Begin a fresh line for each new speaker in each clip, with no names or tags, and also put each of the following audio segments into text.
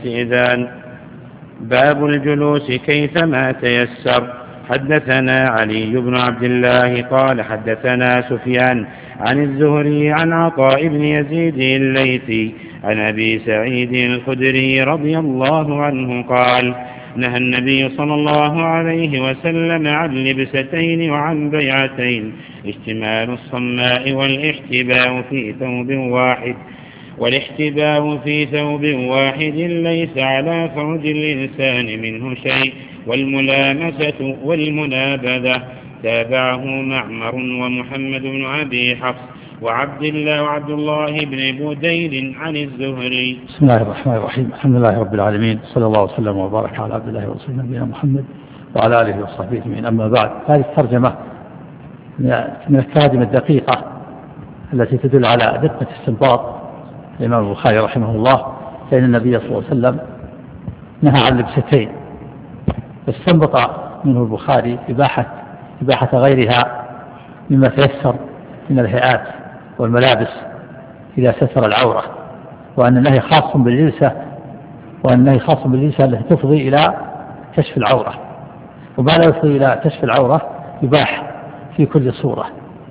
الاستئذان. باب الجلوس كيفما تيسر. حدثنا علي بن عبد الله قال حدثنا سفيان عن الزهري عن عطاء بن يزيد الليثي عن أبي سعيد الخدري رضي الله عنه قال نهى النبي صلى الله عليه وسلم عن لبستين وعن بيعتين: اشتمال الصماء والاحتباء في ثوب واحد ليس على فرج الإنسان منه شيء، والملامسة والمنابذة. تابعه معمر ومحمد بن أبي حفص وعبد الله بن بديل عن الزهري.
بسم الله الرحمن الرحيم. الحمد لله رب العالمين، صلى الله وسلم وبارك على عبد الله ورسوله نبينا محمد وعلى آله وصحبه أجمعين. أما بعد، هذه الترجمة من التراجم الدقيقة التي تدل على دقة استنباط الإمام البخاري رحمه الله، فإن النبي صلى الله عليه وسلم نهى عن لبستين، فاستنبط منه البخاري إباحة غيرها مما تيسر من الهيئات والملابس إذا ستر العورة، وأن النهي خاص باللبسة التي تفضي إلى كشف العورة، وما لا يفضي إلى كشف العورة يباح في كل صورة.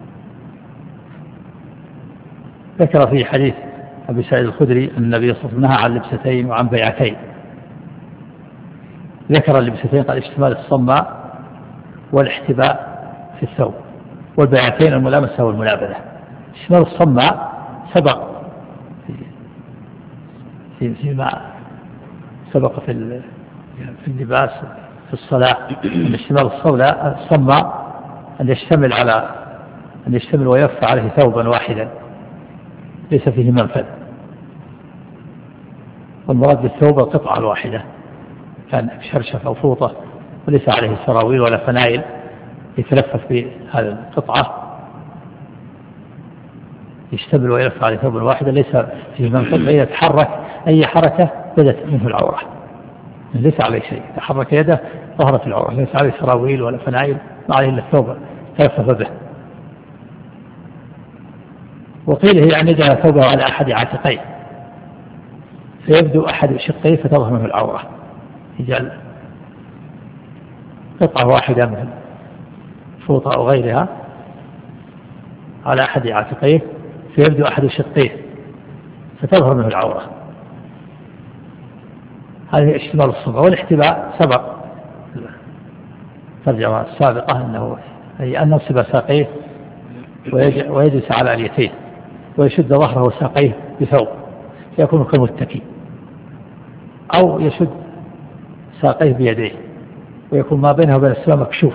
ذكر في حديث أبي سعيد الخدري أن النبي صلى الله عليه وسلم نهى عن لبستين وعن بيعتين. ذكر اللبستين قال اشتمال الصماء والاحتباء في الثوب، والبيعتين الملامسة والمنابذة. اشتمال الصماء سبق فيما سبق في اللباس في الصلاة. اشتمال الصماء أن يشتمل ويف عليه ثوبا واحدا ليس فيه منفذ، والمراد بالثوب القطعة الواحدة، كان شرشف أو فوطة وليس عليه سراويل ولا فنائل يتلفف بهذه القطعة، يشتمل ويلف عليه ثوبا واحدا ليس فيه منفذ، يتحرك أي حركة بدت منه العورة، ليس عليه شيء، تحرك يده ظهرت العورة، ليس عليه سراويل ولا فنائل، ما عليه إلا الثوب تلفف به. وقيل هي أن يجعل ثوبه على أحد عاتقيه فيبدو أحد شقيه فتظهر منه العورة، يجعل قطعة واحدة من فوطة أو غيرها على أحد عاتقيه فيبدو أحد شقيه فتظهر منه العورة. هذه اشتمال الصماء. والاحتباء سبق الترجمة السابقة أنه أن ينصب ساقيه ويجلس على اليتين ويشد ظهره وساقيه بثوب يكون كالمتكي، أو يشد ساقيه بيديه ويكون ما بينه وبين السماء مكشوف،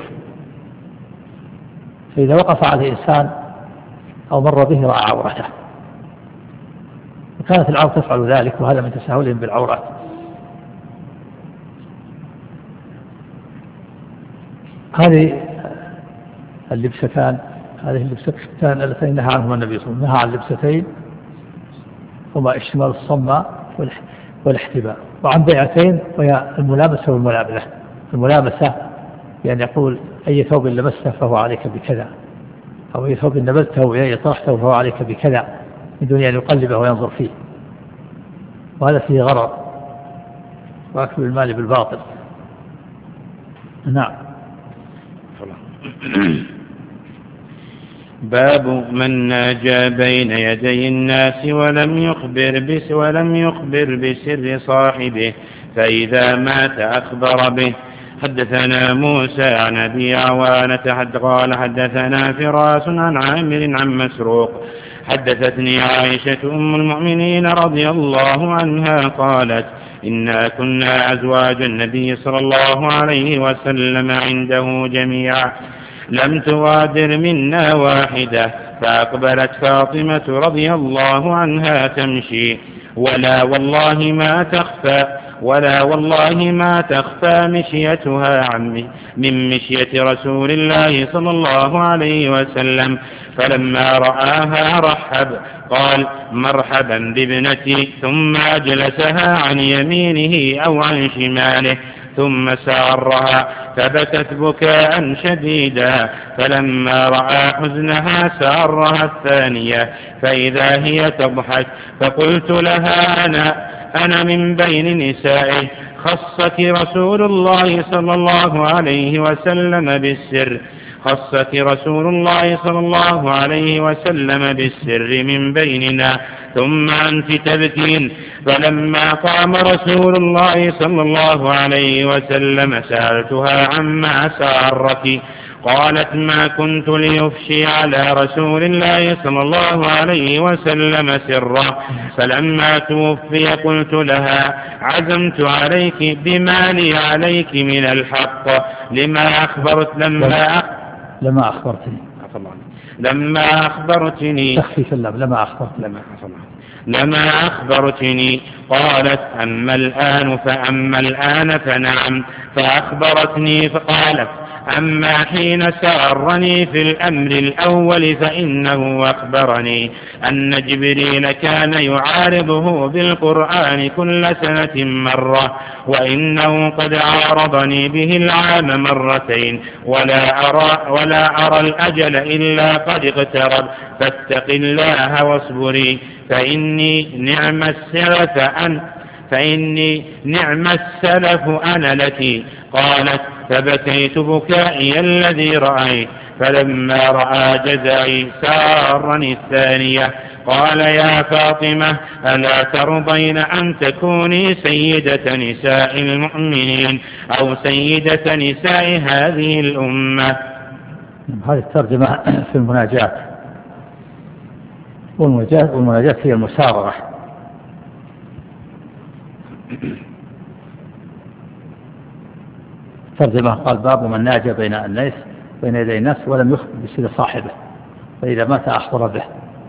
فإذا وقف عليه إنسان أو مر به رأى عورته، وكانت العورة تفعل ذلك، وهذا من تساهلهم بالعورات. هذه اللبستان اللتين نهى عنهما النبي صلى الله عليه وسلم، نهى عن لبستين هما اشتمال الصماء والاحتباء، وعن بيعتين وهي الملامسة والملابذة. الملامسة يعني يقول أي ثوب لبسته فهو عليك بكذا، أو أي ثوب نبذته وأي طرحته فهو عليك بكذا، من دون أن يقلبه وينظر فيه، وهذا فيه غرر وأكل المال بالباطل. نعم.
باب من ناجى بين يدي الناس ولم يخبر بسر صاحبه فإذا مات أخبر به. حدثنا موسى عن أبي عوانة قال حدثنا فراس عن عامر عن مسروق حدثتني عائشة أم المؤمنين رضي الله عنها قالت إنا كنا أزواج النبي صلى الله عليه وسلم عنده جميعا لم تغادر منا واحدة، فأقبلت فاطمة رضي الله عنها تمشي ولا والله ما تخفى مشيتها من مشية رسول الله صلى الله عليه وسلم، فلما رآها رحب قال مرحبا بابنتي، ثم أجلسها عن يمينه أو عن شماله، ثم سارها فبكت بكاء شديدا، فلما رأى حزنها سارها الثانية فإذا هي تضحك، فقلت لها أنا من بين نسائه. خصك رسول الله صلى الله عليه وسلم بالسر، خصك رسول الله صلى الله عليه وسلم بالسر من بيننا، ثم أنت تبكين. فلما قام رسول الله صلى الله عليه وسلم سألتها عما سارك، قالت ما كنت ليفشي على رسول الله صلى الله عليه وسلم سرا. فلما توفي قلت لها عزمت عليك بما لي عليك من الحق، لما أخبرتني
تخفيف اللام
لما أخبرتني. قالت أما الآن فنعم. فأخبرتني فقالت أما حين سارني في الأمر الأول فإنه أخبرني أن جبريل كان يعارضه بالقرآن كل سنة مرة، وإنه قد عارضني به العام مرتين، ولا أرى الأجل إلا قد اقترب، فاتق الله واصبري، فإني نعم السلف أنا لك. قالت فبكيت بكائي الذي رأيت. فلما رأى جزعي سارني الثانية. قال يا فاطمة ألا ترضين أن تكوني سيدة نساء المؤمنين أو سيدة نساء هذه الأمة.
هذه الترجمة في المناجات، والمناجات هي المسارعة. ترجمة قال باب من ناجى بين يدي الناس ولم يخبر بسر صاحبه، فإذا مات أخبر به.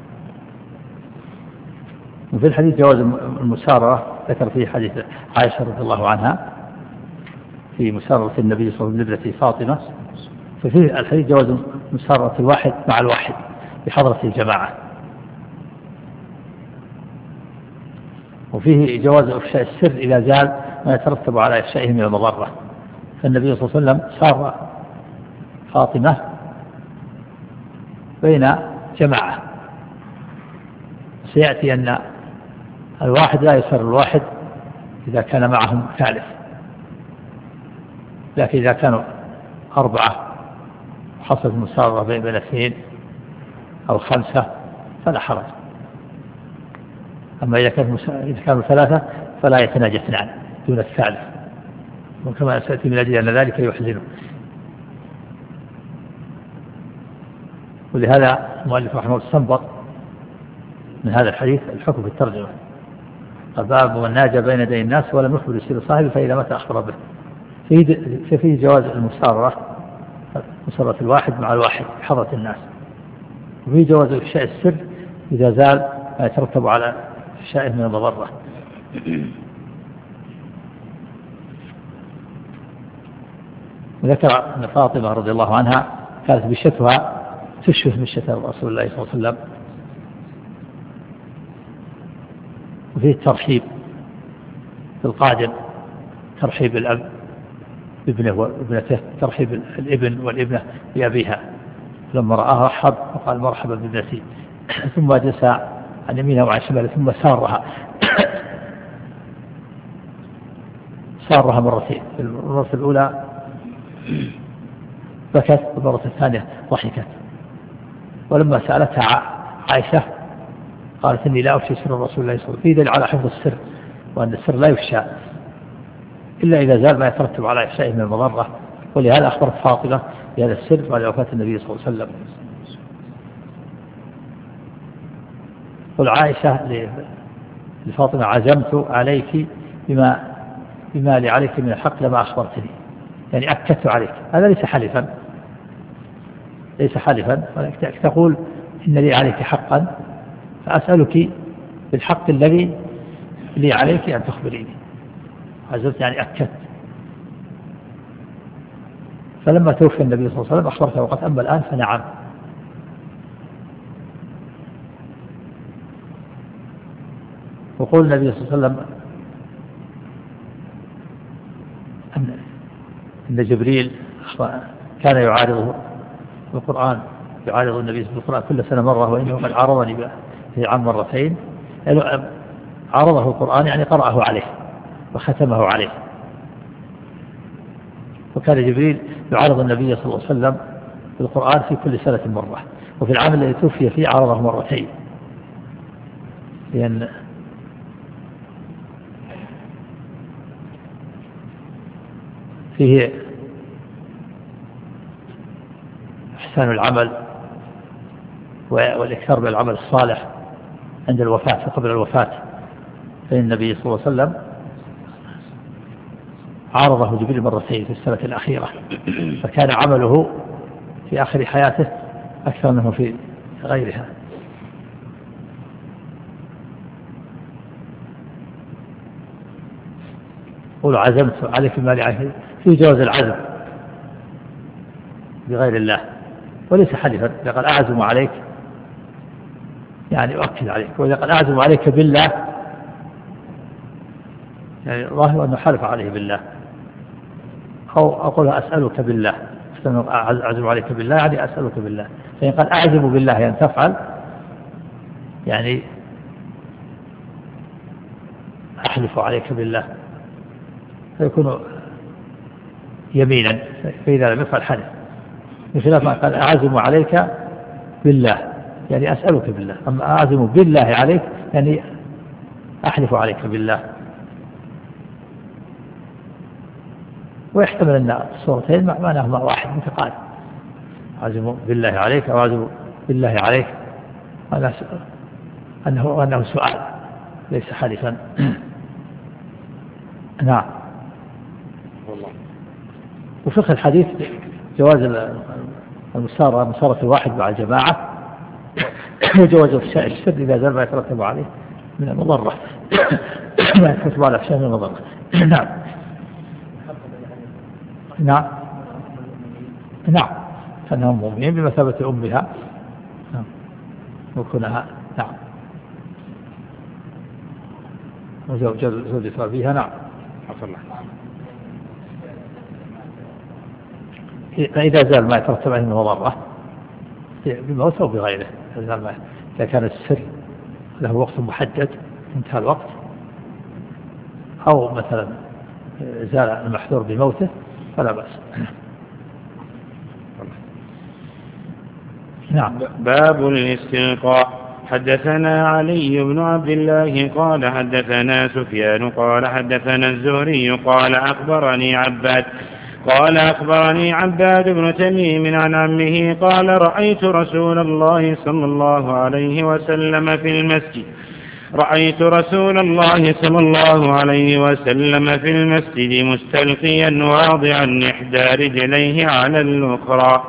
وفي الحديث جواز المسارعة، ذكر فيه حديث عائشة رضي الله عنها في مسارعة النبي صلى الله عليه وسلم لابنته فاطمة، ففي الحديث جواز مسارعة الواحد مع الواحد بحضرة الجماعة. وفيه جواز إفشاء السر إذا زال ما يترتب على إفشائه من المضرة. فالنبي صلى الله عليه وسلم سار فاطمة بين جماعة، سيأتي أن الواحد لا يسر الواحد إذا كان معهم ثالث، لكن إذا كانوا 4 حصلت مسارة بين 2 أو 5 فلا حرج. أما إذا كانوا 3 فلا يتناجى 2 دون الثالث، وكما سأتي من أجل أن ذلك يحزنه. ولهذا المؤلف رحمه الله استنبط من هذا الحديث الحكم في الترجمة، باب من ناجى بين يدي الناس ولم يخبر بسر صاحبه فإذا مات أخبر به. فيه جواز المسارة، مسارة الواحد مع الواحد بحضرة الناس. وفيه جواز إفشاء السر إذا زال ما يترتب على إفشائه من المضرة. وذكر أن فاطمة رضي الله عنها كانت بشتها تشبه مشية رسول الله صلى الله عليه وسلم. وفيه الترحيب في القادم، ترحيب الأب بابنه وابنته، ترحيب الابن والابنة بأبيها. لما رآها رحب وقال مرحبا بابنتي، ثم جلس عن يمينها وعن شماله ثم سارها مرتين. المرة الأولى بكت، والمرة الثانية ضحكت. ولما سألتها عائشة قالت إني لا أفشي سر رسول الله صلى الله عليه وسلم، في دليل على حفظ السر، وأن السر لا يفشى إلا إذا زال ما يترتب على إفشائه من المضرة. ولهذا أخبرت فاطمة بهذا السر بعد وفاة النبي صلى الله عليه وسلم. قل عائشة لفاطمة عزمت عليك بما لي عليك من الحق لما أخبرتني، يعني أكدت عليك. هذا ليس حلفا، ولكن تقول إن لي عليك حقا فأسألك بالحق الذي لي عليك أن تخبريني. عزمت يعني أكدت. فلما توفي النبي صلى الله عليه وسلم أخبرته وقد أما الآن فنعم. وقول النبي صلى الله عليه وسلم أن جبريل كان يعارضه بالقرآن، يعارض النبي بالقرآن كل سنة مرة، وإنه قد عارضني في عام مرتين. عرضه القرآن يعني قرأه عليه وختمه عليه. وكان جبريل يعرض النبي صلى الله عليه وسلم بالقرآن في كل سنة مرة، وفي العام الذي توفي فيه عرضه مرتين، لأن فيه إحسان العمل والإكثار بالعمل الصالح عند الوفاة قبل الوفاة. فإن النبي صلى الله عليه وسلم عارضه جبريل مرتين في السنة الأخيرة، فكان عمله في آخر حياته أكثر منه في غيرها. قولوا عزمت عليك المال في جواز العزم بغير الله وليس حلفا. إذا قال أعزم عليك يعني أؤكد عليك، وإذا قال أعزم عليك بالله يعني ظاهر أنه حلف عليه بالله، أو أقول أسألك بالله، أعزم عليك بالله يعني أسألك بالله. فإن قال أعزم بالله يعني تفعل يعني أحلف عليك بالله فيكون يمينا، فإذا لم يفعل حلف، بخلاف ما قال أعزم عليك بالله يعني أسألك بالله. أما أعزم بالله عليك يعني أحلف عليك بالله. ويحتمل أن الصورتين معناهما واحد متقارب، أعزم بالله عليك أو أعزم بالله عليك أنه سؤال ليس حلفا. نعم. وفقه الحديث جواز المسارة الواحد مع الجماعة، وجواز الشر إذا زال ما يترتب عليه من المضرة ما يترتب على الشر من المضرة. نعم. نعم. نعم. فإنهم مؤمنين بمثابة أمها وكونها. نعم. وزوجها فيها. نعم. حصل الله. فإذا زال ما يترتب عليه من المضرة بموت أو بغيره، إذا كان السر له وقت محدد انتهى الوقت، أو مثلا زال المحذور بموته فلا بأس. نعم.
باب الاستلقاء. حدثنا علي بن عبد الله قال حدثنا سفيان قال حدثنا الزهري قال أخبرني عباد بن تميم عن عمه قال رأيت رسول الله صلى الله عليه وسلم في المسجد مستلقيا واضعا إحدى رجليه على الأخرى.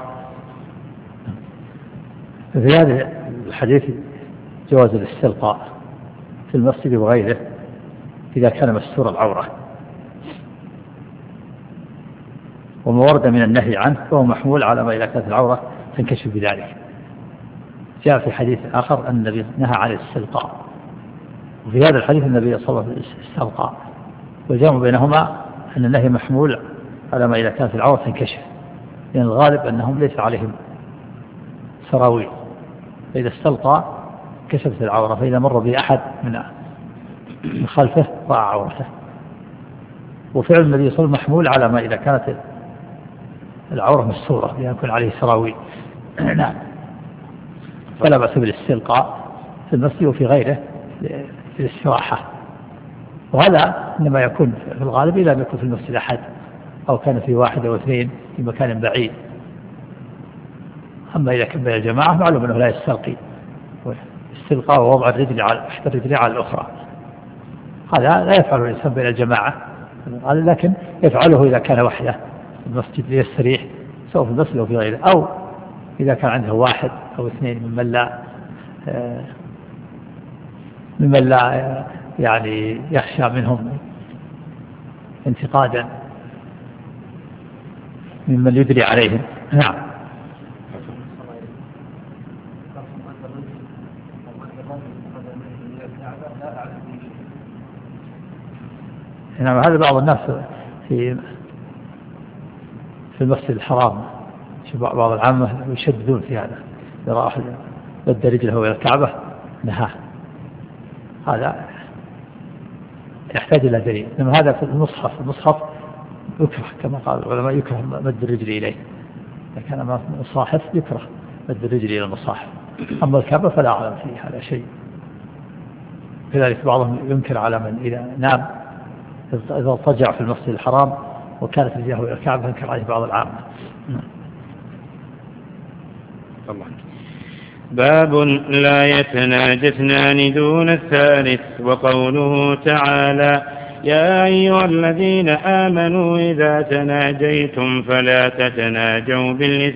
في هذا الحديث جواز الاستلقاء في المسجد وغيره إذا كان مستور العورة، وما ورد من النهي عنه فهو محمول على ما إذا كانت العورة تنكشف بذلك. جاء في حديث آخر أن النبي نهى عن الاستلقاء، وفي هذا الحديث النبي صلى الله عليه وسلم استلقى، والجمع بينهما أن النهي محمول على ما إذا كانت العورة تنكشف، لأن الغالب أنهم ليس عليهم سراويل، فإذا استلقى كشفت العورة، فإذا مر به أحد من خلفه رأى عورته. وفعل النبي صلى الله عليه وسلم محمول على ما إذا كانت العورة مستورة لأن يكون عليه سراويل. نعم. فلا بأس بالاستلقاء في المسجد وفي غيره في الاستراحة، وهذا إنما يكون في الغالب إذا لم يكن في المسجد أحد أو كان في واحد أو اثنين في مكان بعيد. أما إذا كان بين الجماعة معلوم أنه لا يستلقي، استلقاء ووضع الرجل على إحدى الرجلين على الأخرى هذا لا يفعله الإنسان بين الجماعة، لكن يفعله إذا كان وحده في المسجد ليستريح سواء في المسجد أو في غيره، أو إذا كان عنده واحد أو اثنين ممن لا يعني يخشى منهم انتقادا ممن يدري عليهم. نعم. نعم. هذا بعض الناس في المسجد الحرام بعض العامة يشددون في هذا، إذا راح بد رجله إلى الكعبة نهاه، هذا يحتاج إلى دليل. إنما هذا في المصحف يكره كما قال العلماء، يكره مد الرجل إليه. إذا كان مصاحف يكره مد الرجل إلى المصاحف. أما الكعبة فلا أعلم فيه هذا شيء. كذلك بعضهم ينكر على من إذا نام إذا اضطجع في المسجد الحرام وكانت رجله إلى الكعبة، ينكر عليه بعض العامة.
الله. باب لا يتناجى اثنان دون الثالث. وقوله تعالى: يا أيها الذين آمنوا إذا تناجيتم فلا تتناجوا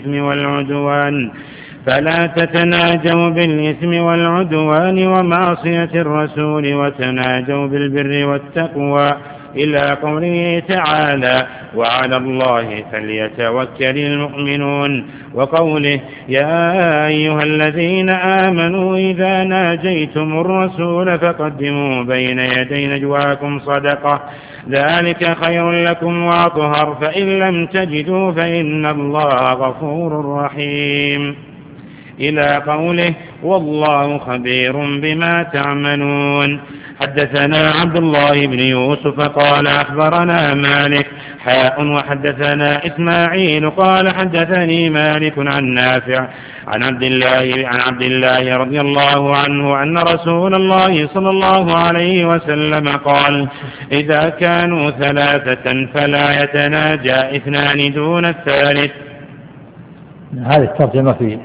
بالإثم والعدوان ومعصية الرسول وتناجوا بالبر والتقوى، إلى قوله تعالى: وعلى الله فليتوكل المؤمنون. وقوله: يا أيها الذين آمنوا إذا ناجيتم الرسول فقدموا بين يدي نجواكم صدقة، ذلك خير لكم وأطهر، فإن لم تجدوا فإن الله غفور رحيم، إلى قوله: والله خبير بما تعملون. حدثنا عبد الله بن يوسف قال أخبرنا مالك وحدثنا إسماعيل قال حدثني مالك عن نافع عن عبد الله رضي الله عنه أن رسول الله صلى الله عليه وسلم قال: إذا كانوا ثلاثة فلا يتناجى اثنان دون الثالث.
هذه الترجمة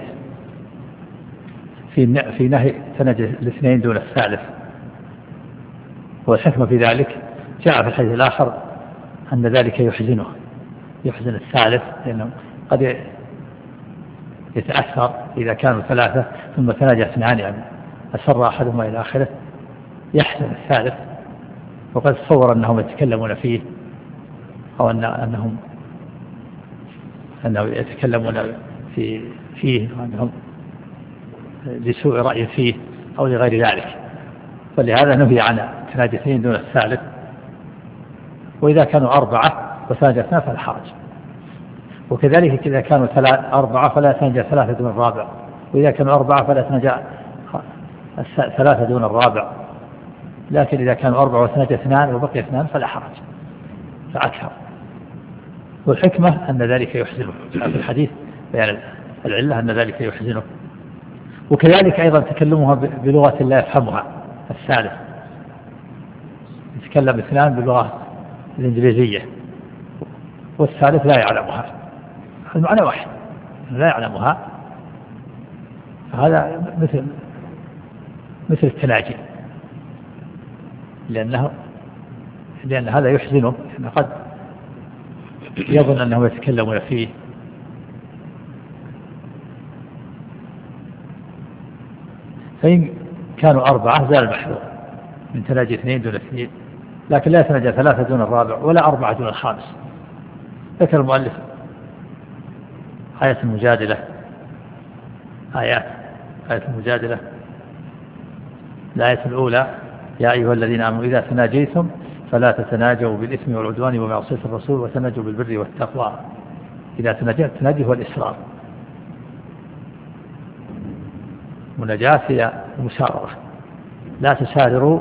في نهي تناجي الاثنين دون الثالث. والحكمة في ذلك جاء في الحديث الآخر أن ذلك يحزن الثالث، لأنه قد يتأثر إذا كانوا ثلاثة ثم تناجى اثنان، يعني أسر أحدهما إلى آخره، يحزن الثالث. وقد تصور أنهم يتكلمون فيه، أو أنهم يتكلمون فيه وأنهم لسوء رأي فيه أو لغير ذلك، فلهذا نهي عن تناجي اثنين دون الثالث. وإذا كانوا أربعة وتناجى اثنان فلا حرج. وكذلك إذا كانوا أربعة فلا تناجى ثلاثة دون الرابع، وإذا كانوا أربعة فلا تناجى ثلاثة دون الرابع. لكن إذا كانوا أربعة وتناجى اثنان وبقي اثنان فلا حرج، فأكثر. والحكمة أن ذلك يحزنه، في الحديث بيان العلة أن ذلك يحزنه. وكذلك أيضا تكلمها بلغة لا يفهمها الثالث، يتكلم اثنان باللغة الإنجليزية والثالث لا يعلمها، المعنى واحد لا يعلمها، فهذا مثل التناجي، لأن هذا يحزنه، لأن قد يظن أنهم يتكلمون فيه. فإن كانوا أربعة زال المحذور من تناجي اثنين دون اثنين، لكن لا يتناجى ثلاثة دون الرابع ولا أربعة دون الخامس. ذكر المؤلف آية المجادلة، آية المجادلة. الآية الأولى: يا أيها الذين آمنوا إذا تناجيتم فلا تتناجوا بالإثم والعدوان ومعصية الرسول وتناجوا بالبر والتقوى. إذا تناجيت، التناجي هو الإسرار، مناجاة هي المساررة. لا تسارروا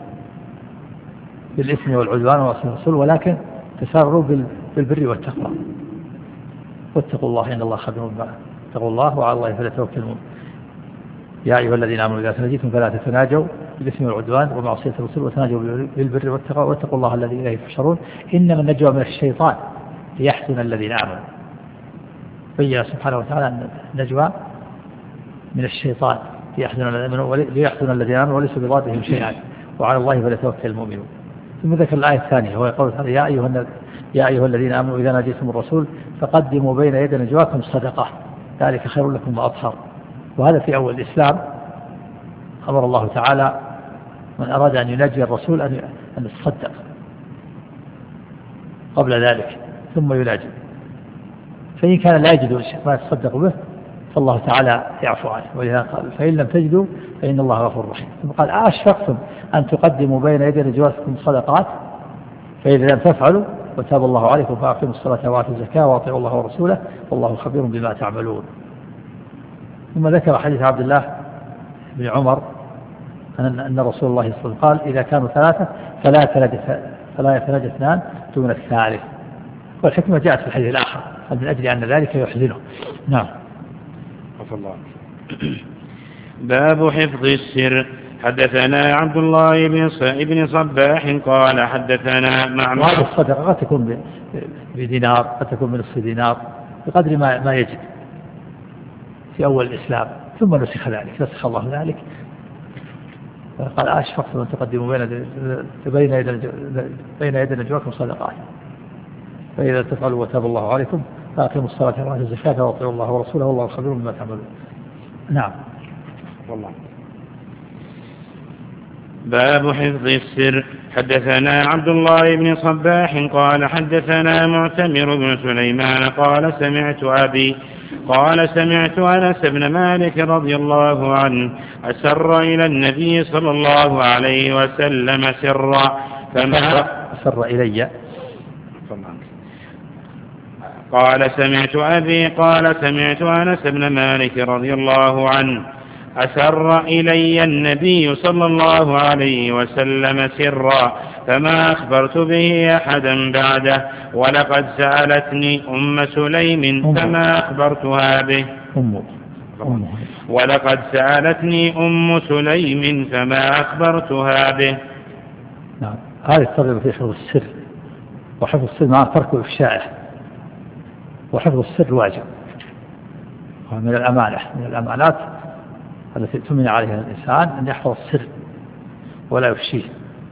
بالإثم والعدوان ومعصية الرسول، ولكن تسارروا بالبر والتقوى. واتقوا الله إن الله خبير بما اتقوا الله وعلى الله فليتوكل المؤمنون. يا أيها الذين آمنوا إذا تناجيتم فلا تتناجوا بالإثم والعدوان ومعصية الرسول وتناجوا بالبر والتقوى واتقوا الله الذي إليه تحشرون. إنما النجوى من الشيطان ليحزن الذين آمنوا. بين سبحانه وتعالى أن النجوى من الشيطان ليحزن الذين آمنوا وليس بضارهم شيئا وعلى الله فليتوكل المؤمنون. ثم ذكر الآية الثانية وهي قوله تعالى: يا أيها الذين آمنوا إذا ناجيتم الرسول فقدموا بين يدي نجواكم صدقة، ذلك خير لكم وأطهر. وهذا في أول الإسلام أمر الله تعالى من أراد أن يناجي الرسول أن يتصدق قبل ذلك ثم يناجي، فإن كان لا يجد ما يتصدق به فالله تعالى يعفو عنه. ولذلك قال: فإن لم تجدوا فإن الله غفور رحيم. ثم قال: أشفقتم أن تقدموا بين يدي نجواكم صدقات فإذا لم تفعلوا وتاب الله عليكم فأقيموا الصلاة وآتوا الزكاة وأطيعوا الله ورسوله والله خبير بما تعملون. ثم ذكر حديث عبد الله بن عمر أن رسول الله صلى الله عليه وسلم قال إذا كانوا ثلاثة فلا يتناجى اثنان دون الثالث. والحكمة جاءت في الحديث الآخر من أجل أن ذلك يحزنه. نعم.
الله. باب حفظ السر. حدثنا عبد الله بن صباح قال حدثنا معمر.
وهذه الصدقة قد تكون بدينار، قد تكون بنصف دينار، بقدر ما يجب في أول الإسلام، ثم نسخ ذلك، نسخ الله ذلك. قال أشفقت أن تقدموا بين يدي نجواكم صدقات، فإذا تفعلوا وتاب الله عليكم فأقيموا الصلاة وآتوا الزكاة وأطيعوا الله ورسوله والله خبير بما تعملون. نعم.
والله. باب حفظ السر. حدثنا عبد الله بن صباح قال حدثنا معتمر بن سليمان قال سمعت أنس بن مالك رضي الله عنه أسر إلى النبي صلى الله عليه وسلم سرا فما
أسر إلي.
قال سمعت أبي قال سمعت أنس بن مالك رضي الله عنه أسر إلي النبي صلى الله عليه وسلم سرا فما أخبرت به أحدا بعده ولقد سألتني أم سليم فما أخبرتها به. ولقد سألتني أم سليم فما أخبرتها به.
نعم. هذه الترغيب في حفظ السر، وحفظ السر مع ترك إفشائه، وحفظ السر واجب من الأمانة، من الأمانات التي تؤمن عليها الإنسان أن يحفظ السر ولا يفشيه.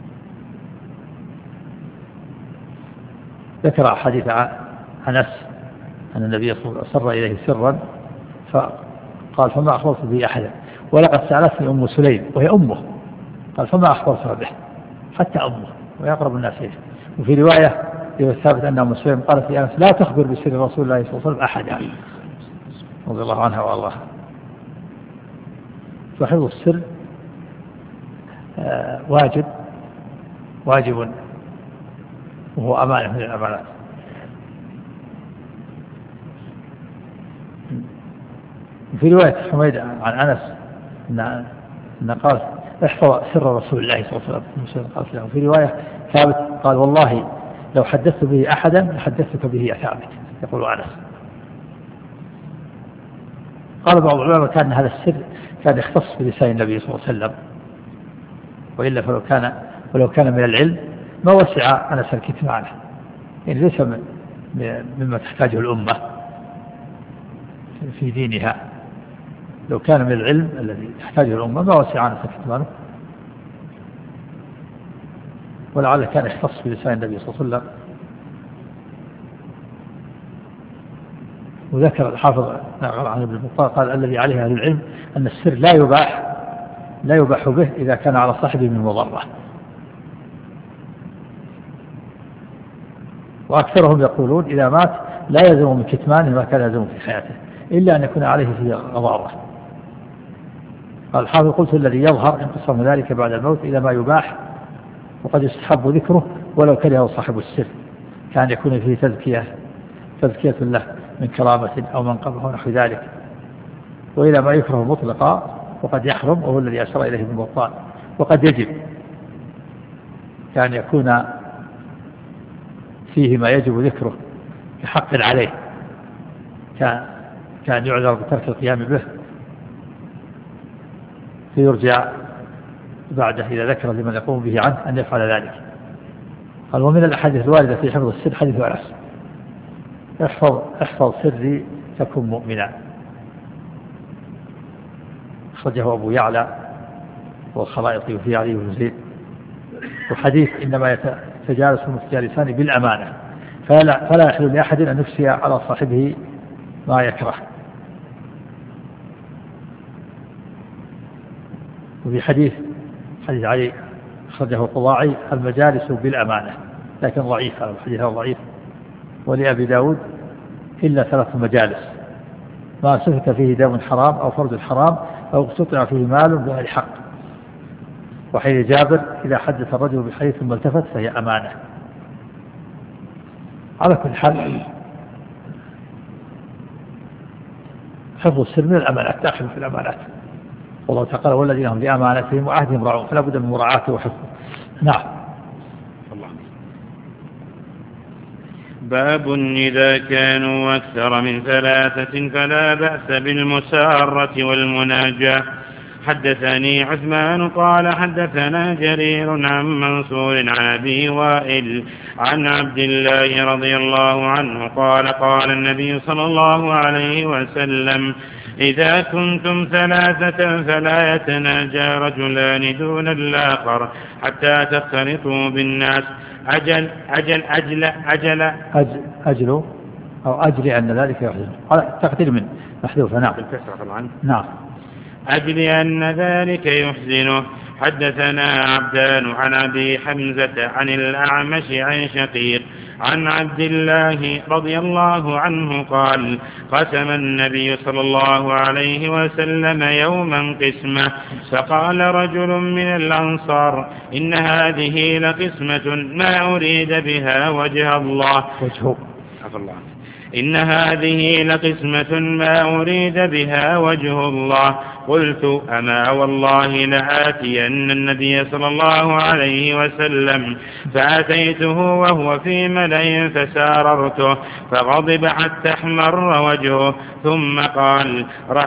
ذكر حديث أنس أن النبي صلى الله عليه وسلم أسر إليه سرا فقال فما أخبرت به أحدا ولقد سألتني أم سليم وهي أمه، قال فما أخبرتها به حتى أمه وهي أقرب الناس إليه. وفي رواية ثابت أن أم سليم قالت لأنس لا تخبر بسر رسول الله صلى الله عليه وسلم أحدا رضي الله عنها والله. فحفظ السر واجب وهو أمانة من الأمانات. في رواية حميد عن أنس أن قال احفظ سر رسول الله صلى الله عليه وسلم. في رواية ثابت قال والله لو حدثت به أحدا لحدثتك به يا ثابت، يقول أنس. قال بعض العلماء كان هذا السر كان يختص بلسان النبي صلى الله عليه وسلم، وإلا ولو كان من العلم ما وسع أنس الكتمان، يعني ليس مما تحتاجه الأمة في دينها. لو كان من العلم الذي تحتاجه الأمة ما وسع أنس الكتمان، ولعله كان يختص بلسان النبي صلى الله عليه وسلم. وذكر الحافظ عن ابن بطال قال الذي عليه أهل العلم أن السر لا يباح به إذا كان على صاحبه من مضرة. وأكثرهم يقولون إذا مات لا يلزم من كتمانه ما كان يلزم في حياته إلا أن يكون عليه فيه غضارة. قال الحافظ قلت الذي يظهر انقسام ذلك بعد الموت إلى ما يباح وقد يستحب ذكره ولو كره صاحب السر، كان يكون فيه تزكية له من كرامة أو منقبة ونحو ذلك، وإلى ما يكره مطلقا وقد يحرم وهو الذي أشار إليه ابن بطال. وقد يجب كان يكون فيه ما يجب ذكره بحق عليه، كان يعذر بترك القيام به فيرجع بعده إذا ذكر لمن يقوم به عنه أن يفعل ذلك. قال ومن الأحاديث الواردة في حفظ السر حديث أنس احفظ سري تكن مؤمنا، أخرجه أبو يعلى والخلائط وفي علي بن زيد. وحديث إنما يتجالس المتجالسان بالأمانة فلا يحل لأحد أن يفسي على صاحبه ما يكره. وفي حديث علي أخرجه القضاعي المجالس بالأمانة، لكن ضعيف، هذا الحديث ضعيف. ولأبي داود إلا 3 مجالس ما سفك فيه دم حرام أو فرد حرام أو اقتطع فيه مال بغير حق. وحين جابر إذا حدث الرجل بحديث ثم التفت فهي أمانة. على كل حال حفظ السر من الأمانات، داخل في الأمانات. والله تعالى والذين هم بأمانتهم وعهدهم راعون، فلا بد من مراعاته وحفظه. نعم.
باب إذا كانوا أكثر من 3 فلا بأس بالمسارة والمناجاة. حدثني عثمان قال حدثنا جرير عن منصور عن أبي وائل عن عبد الله رضي الله عنه قال قال النبي صلى الله عليه وسلم إذا كنتم 3 فلا يتناجى رجلان دون الآخر حتى تختلطوا بالناس.
أجل أو أجل أن ذلك يحزن. تقدير من محذوفة. نعم. نعم.
أجل أن ذلك يحزنه. حدثنا عبدان عن أبي حمزة عن الأعمش عن شقيق عن عبد الله رضي الله عنه قال قسم النبي صلى الله عليه وسلم يوما قسمة فقال رجل من الأنصار إن هذه لقسمة ما أريد بها وجه الله. إن هذه لقسمة ما أريد بها وجه الله. قلت أما والله لآتين النبي صلى الله عليه وسلم فأتيته وهو في ملأ فساررته فغضب حتى احمر وجهه ثم قال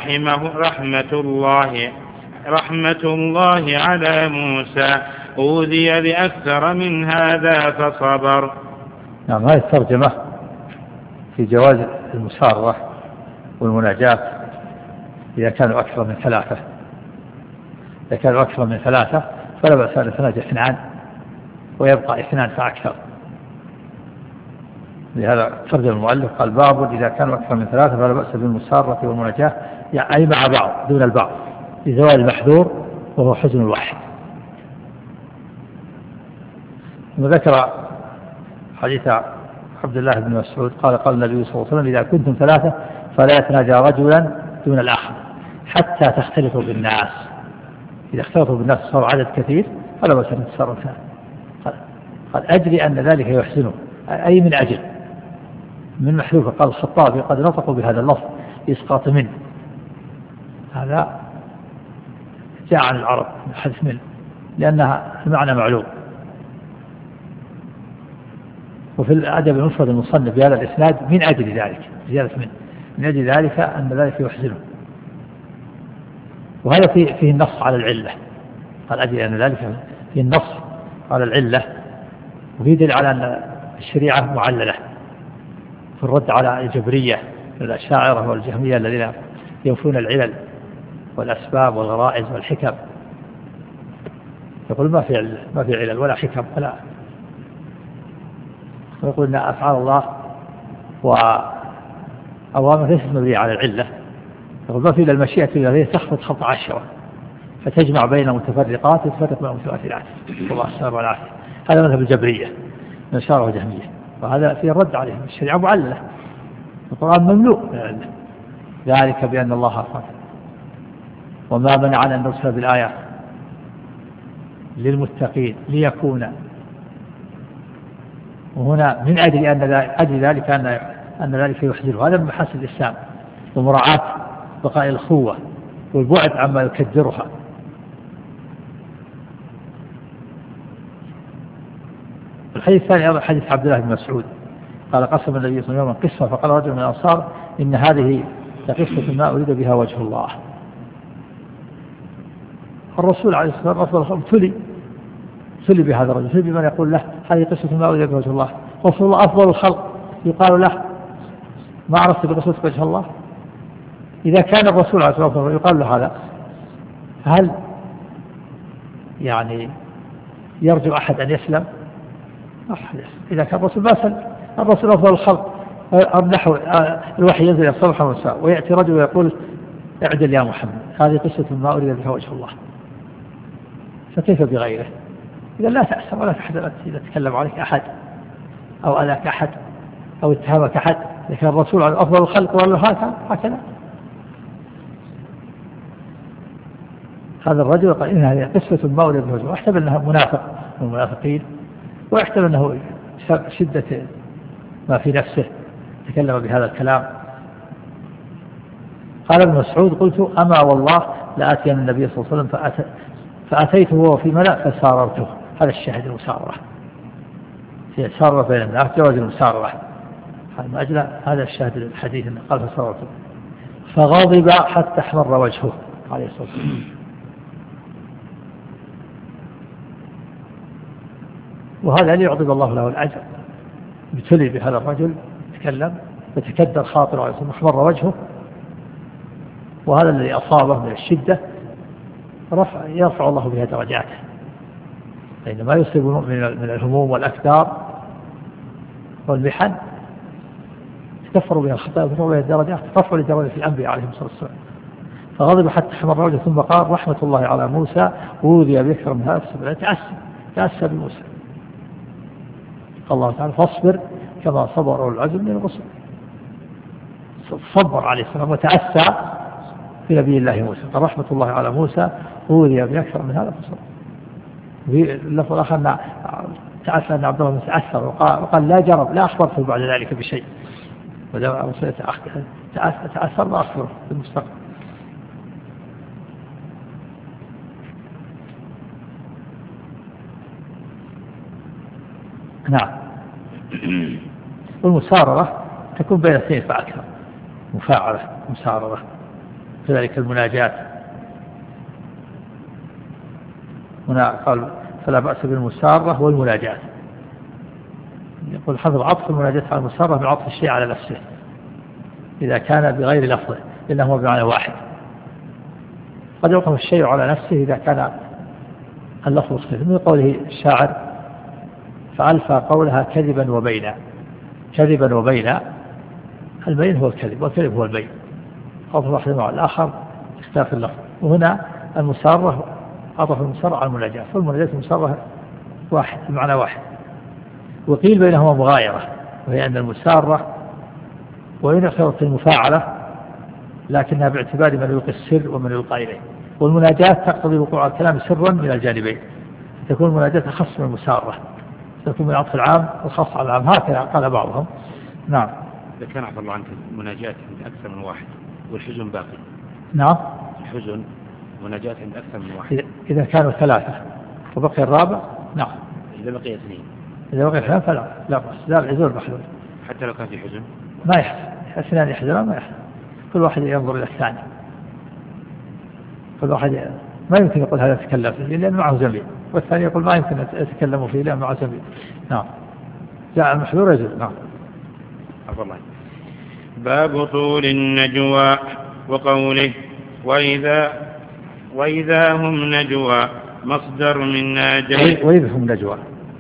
رحمة الله على موسى أوذي بأكثر من هذا فصبر.
نعم. هذه الترجمة في جواز المسارة والمناجاة إذا كانوا أكثر من 3. إذا كانوا أكثر من 3 فلا بأس أن يتناجى 2 ويبقى 2 فأكثر. لهذا ترجم المؤلف قال باب إذا كانوا أكثر من 3 فلا بأس بالمسارة والمناجاة يعني أي مع بعض دون البعض لزوال المحذور وهو حزن الواحد. وذكر حديث عبد الله بن مسعود قال قال النبي صلى الله عليه وسلم إذا كنتم 3 فلا يتناجى رجلا دون الآخر حتى تختلطوا بالناس. إذا اختلطوا بالناس صار عدد كثير فلا بأس أن يتصرف. قال أجري أن ذلك يحزنه أي من أجل من محذوفة. قال الخطابي قد نطقوا بهذا اللفظ إسقاط منه. هذا جاء عن العرب حذف منه لأنها المعنى معلوم. وفي الأدب المفرد المصنف بهذا الإسناد من أجل ذلك زيادة من أجل ذلك أن ذلك يحزنه. وهذا فيه النص على العلة. قال أجل أن ذلك فيه النص على العلة وفيه دليل على أن الشريعة معللة في الرد على الجبرية الأشاعرة والجهمية الذين ينفون العلل والأسباب والغرائز والحكم. يقول ما في علل ولا حكم ولا، ويقول أن أفعال الله وأوامر ليست مبنية على العلة. يقول ما في إلا المشيئة التي تخبط خط 10 فتجمع بين متفرقات وتفرق بين متواثرات. والله السلام والعافية. هذا مذهب الجبرية من الأشاعرة والجهمية وهذا فيه الرد عليهم. الشريعة معللة القرآن مملوء من العلة. ذلك بأن الله قال وما منعنا أن نرسل بالآيات للمتقين ليكون. وهنا من أجل ذلك أن ذلك يحذره. هذا من محاسن الإسلام ومراعاة بقاء الأخوة والبعد عما يكدرها. الحديث الثاني أيضا حديث عبد الله بن مسعود قال قسم النبي صلى الله عليه وسلم قسمة فقال رجل من الأنصار إن هذه لقسمة ما أريد بها وجه الله. الرسول عليه الصلاة والسلام ابتلي بهذا الرجل، ابتلي بمن يقول له هذه قسمة ما أريد بها وجه الله. رسول الله أفضل الخلق يقال له ما عرفت بقسمة وجه الله. إذا كان الرسول عليه الصلاة والسلام يقال له هذا هل يعني يرجو أحد أن يسلم؟ إذا كان الرسول ما سلم. الرسول أفضل الخلق نحو الوحي ينزل الصبح والمساء ويأتي رجل ويقول اعدل يا محمد هذه قصة ما أريد بها وجه الله. فكيف بغيره؟ إذا لا تأسر ولا تحزن إذا تكلم عليك أحد أو أذاك أحد أو اتهمك أحد. إذا كان الرسول على أفضل الخلق وقال له هكذا. هذا الرجل قال إن هذه قصة ما أريد بها وجه الله. واحتمل أنه منافق من المنافقين ويحتمل أنه شدة ما في نفسه تكلم بهذا الكلام. قال ابن مسعود قلت أما والله لآتين النبي صلى الله عليه وسلم فأتيته وهو في ملأ فساررته. هذا الشاهد المساررة، هي سارة بين الناس، جواز المساررة. من أجل هذا الشاهد الحديث أنه قال فساررته فغضب حتى احمر وجهه عليه الصلاة والسلام. وهذا اللي يعطي الله له الأجر. ابتلي بهذا الرجل يتكلم يتكدر خاطره عليه الصلاة والسلام، احمر وجهه، وهذا الذي أصابه من الشدة يرفع الله بها درجاته. لأن ما يصيب المؤمن من الهموم والأكدار والمحن تكفروا بها الخطايا وترفعوا بها الدرجات، رفعوا لدرجة الأنبياء عليهم الصلاة والسلام. فغضب حتى احمر وجهه ثم قال رحمة الله على موسى وأوذي بأكثر من هذا فصبر. تأسى بموسى. قال الله تعالى فاصبر كما صبر أولو العزم من الرسل. صبر عليه السلام وتأسى في نبي الله موسى. قال رحمة الله على موسى أوذي بأكثر من هذا فصبر. في اللفظ الآخر تأسى أن عبد الله تأثر وقال لا جرب لا أخبرته بعد ذلك بشيء، ودام تأثر ما أخبره في المستقبل. نعم. والمساررة تكون بين اثنين فأكثر، مفاعلة مساررة. كذلك المناجاة، هنا قال فلا بأس بالمسارة والمناجاة. يقول حفظ عطف المناجاة على المسارة بعطف الشيء على نفسه إذا كان بغير لفظه، لأنه بمعنى واحد. قد يعطف الشيء على نفسه إذا كان اللفظ مختلف، من قوله الشاعر فألفى قولها كذبا وبينا. كذبا وبينا، البين هو الكذب والكذب هو البين، عطف واحد مع الآخر اختلاف اللفظ. وهنا المسارة عطف المسارة على المناجاة، فالمناجاة المسارة واحد المعنى واحد. وقيل بينهما مغايرة، وهي أن المسارة وإن اختلطت المفاعلة لكنها باعتبار من يلقي السر ومن يلقى إليه. والمناجاة تقتضي وقوع الكلام سرا من الجانبين، تكون المناجاة أخص من المسارة، تكون من عطف العام والخاص على العام، هكذا قال بعضهم. نعم.
إذا كان عفى الله عنك مناجاة عند أكثر من واحد والحزن باقي.
نعم.
الحزن مناجاة عند أكثر من واحد
إذا كانوا ثلاثة وبقي الرابع. نعم.
إذا بقي اثنين.
إذا بقي ثلاثة فلا لا بأس، لا العذر محلول.
حتى لو كان في حزن
ما يحزن، اثنان يحزنان ما يحزن، كل واحد ينظر إلى الثاني. كل واحد ما يمكن يقول هذا تكلم فيه لأن معه زميل، والثاني يقول ما يمكن أتكلم فيه لأن معه زميل. نعم. جاء المحذور يزول. نعم.
عفى الله. باب طول النجوى وقوله وإذا هم نجوى مصدر من ناجيت.
وإذ هم نجوى.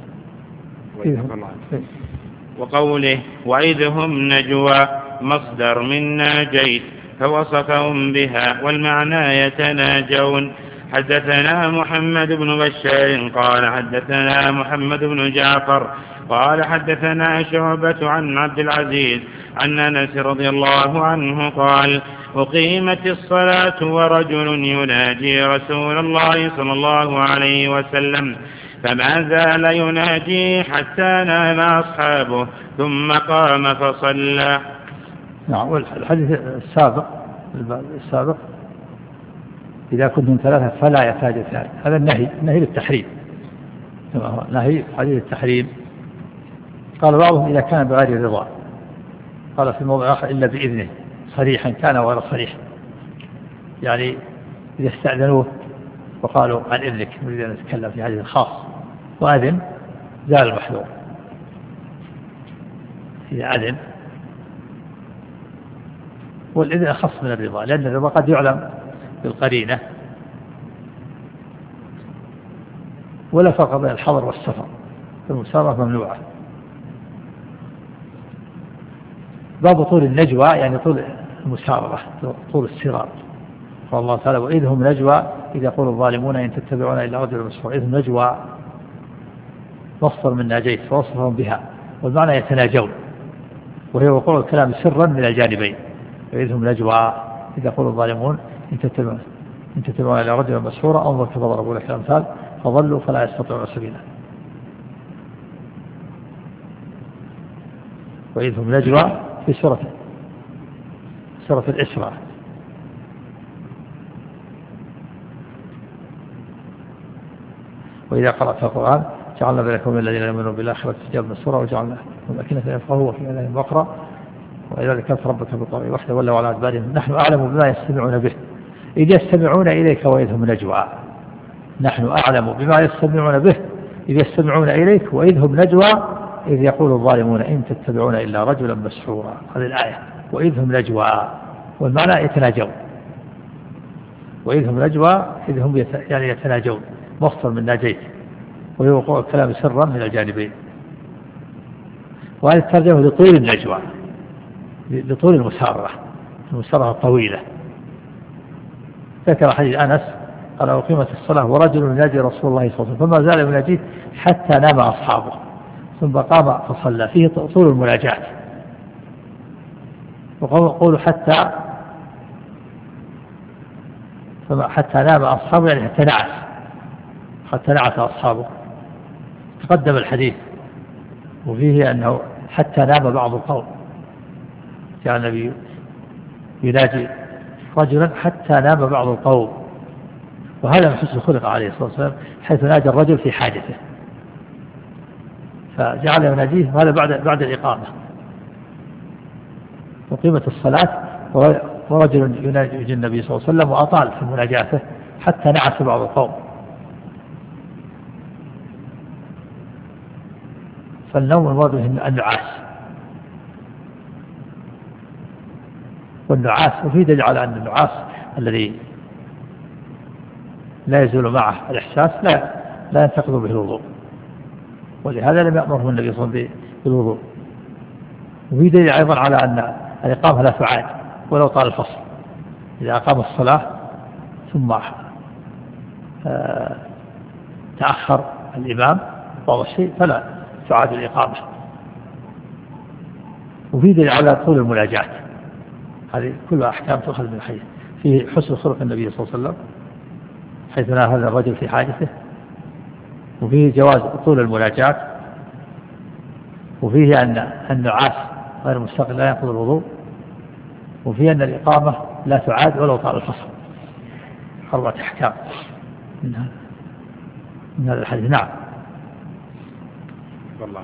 وقوله وإذ هم نجوى مصدر من ناجيت فوصفهم بها والمعنى يتناجون. حدثنا محمد بن بشار قال حدثنا محمد بن جعفر قال حدثنا شعبة عن عبد العزيز عن أنس رضي الله عنه قال أقيمت الصلاة ورجل يناجي رسول الله صلى الله عليه وسلم فما زال يناجي حتى نام أصحابه ثم قام فصلى.
نعم. والحديث السابق إذا كنتم ثلاثة فلا يحتاج اثنان، هذا النهي للتحريم، نهي حديث التحريم. قال بعضهم إذا كان بغير رضا، قال في موضع آخر إلا بإذنه صريحا كان وغير صريح، يعني إذا استأذنوه وقالوا عن إذنك نريد أن نتكلم في حديث خاص وأذن زال المحذور. إذا أذن، والإذن أخص من الرضا لأن الرضا قد يعلم بالقرينة، ولا فرق بين الحضر والسفر، فالمسارة ممنوعة. باب طول النجوى يعني طول المسارة، طول السرار. قال الله تعالى وإذ هم نجوى إذا يقول الظالمون إن تتبعون إلا رجلا مسحورا. إذ هم نجوى مصدر من ناجيت فوصفهم بها، والمعنى يتناجون، وهي وقوع الكلام سرا من الجانبين. وإذ هم نجوى إذا يقول الظالمون إن تتبعون إلا رجلا مسحورا انظر كيف ضربوا لك الأمثال فضلوا فلا يستطيعون سبيلا. وإذ هم نجوى في سورة الإسراء وإذا قرأت القرآن جعلنا بينكم من الذين يؤمنون بالآخرة حجابا مستورا وجعلنا لهم أكنة يفقهوا وفي آذانهم وقرا وإذا ذكرت ربك بالقرآن وحده ولوا على أدبارهم. نحن أعلم بما يستمعون به إذ يستمعون إليك وإذ هم نجوى. نحن أعلم بما يستمعون به إذ يستمعون إليك وإذ هم نجوى إذ يقول الظالمون إن تتبعون إلا رجلا مسحورا. هذه الآية وإذ هم نجوى والمعنى يتناجون. وإذ هم نجوى إذ هم يعني يتناجون مصدر من ناجيت ويوقع الكلام سرا من الجانبين. وهذه الترجمة لطول النجوى لطول المسارة الطويلة. ذكر حديث أنس قال أقيمت الصلاة ورجل ينادي رسول الله صلى الله عليه وسلم فما زال يناديه حتى نام أصحابه ثم قام فصلى. فيه طول المناجاة. وقولوا حتى نام أصحابه يعني حتى نعس أصحابه. تقدم الحديث وفيه أنه حتى نام بعض القوم. كان النبي ينادي رجلا حتى نام بعض القوم. وهذا من حسن الخلق عليه الصلاة والسلام حيث نادى الرجل في حاجته فجعل يناديه. وهذا بعد الإقامة. وقيمة الصلاة ورجل ينادي النبي صلى الله عليه وسلم وأطال في مناجاته حتى نعس بعض القوم. فالنوم المراد به النعاس. والنعاس وفي دليل على أن النعاس الذي لا يزول معه الإحساس لا ينتقض به الوضوء. ولهذا لم يأمره النبي صلى الله عليه وسلم بالوضوء. وفي دليل أيضا على أن الإقامة لا تعاد ولو طال الفصل. إذا أقام الصلاة ثم تأخر الإمام بعض الشيء فلا تعاد الإقامة. وفي دليل على طول المناجاة. هذه كلها أحكام تؤخذ من الحديث. فيه حسن خلق النبي صلى الله عليه وسلم حيث نادى هذا الرجل في حاجته. وفيه جواز طول المناجاة. وفيه أن النعاس غير مستقل لا ينقض الوضوء. وفيه أن الإقامة لا تعاد ولو طال الفصل. 4 أحكام من هذا الحديث. نعم.
والله.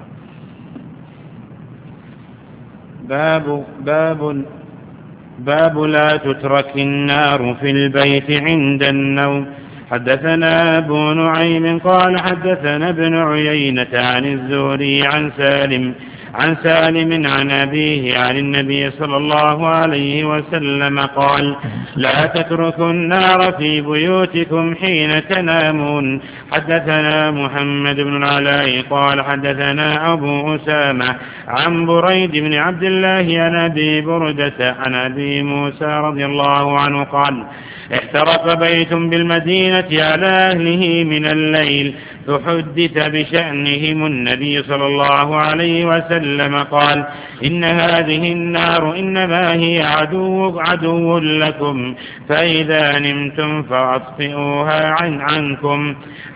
باب لا تترك النار في البيت عند النوم. حدثنا أبو نعيم قال حدثنا ابن عيينة عن الزهري عن سالم عن أبيه عن النبي صلى الله عليه وسلم قال لا تتركوا النار في بيوتكم حين تنامون. حدثنا محمد بن العلاء قال حدثنا أبو أسامة عن بريد بن عبد الله عن أبي بردة عن أبي موسى رضي الله عنه قال احترق بيت بالمدينة على أهله من الليل فحدث بشأنهم النبي صلى الله عليه وسلم قال إن هذه النار إنما هي عدو لكم فإذا نمتم فأطفئوها عنكم.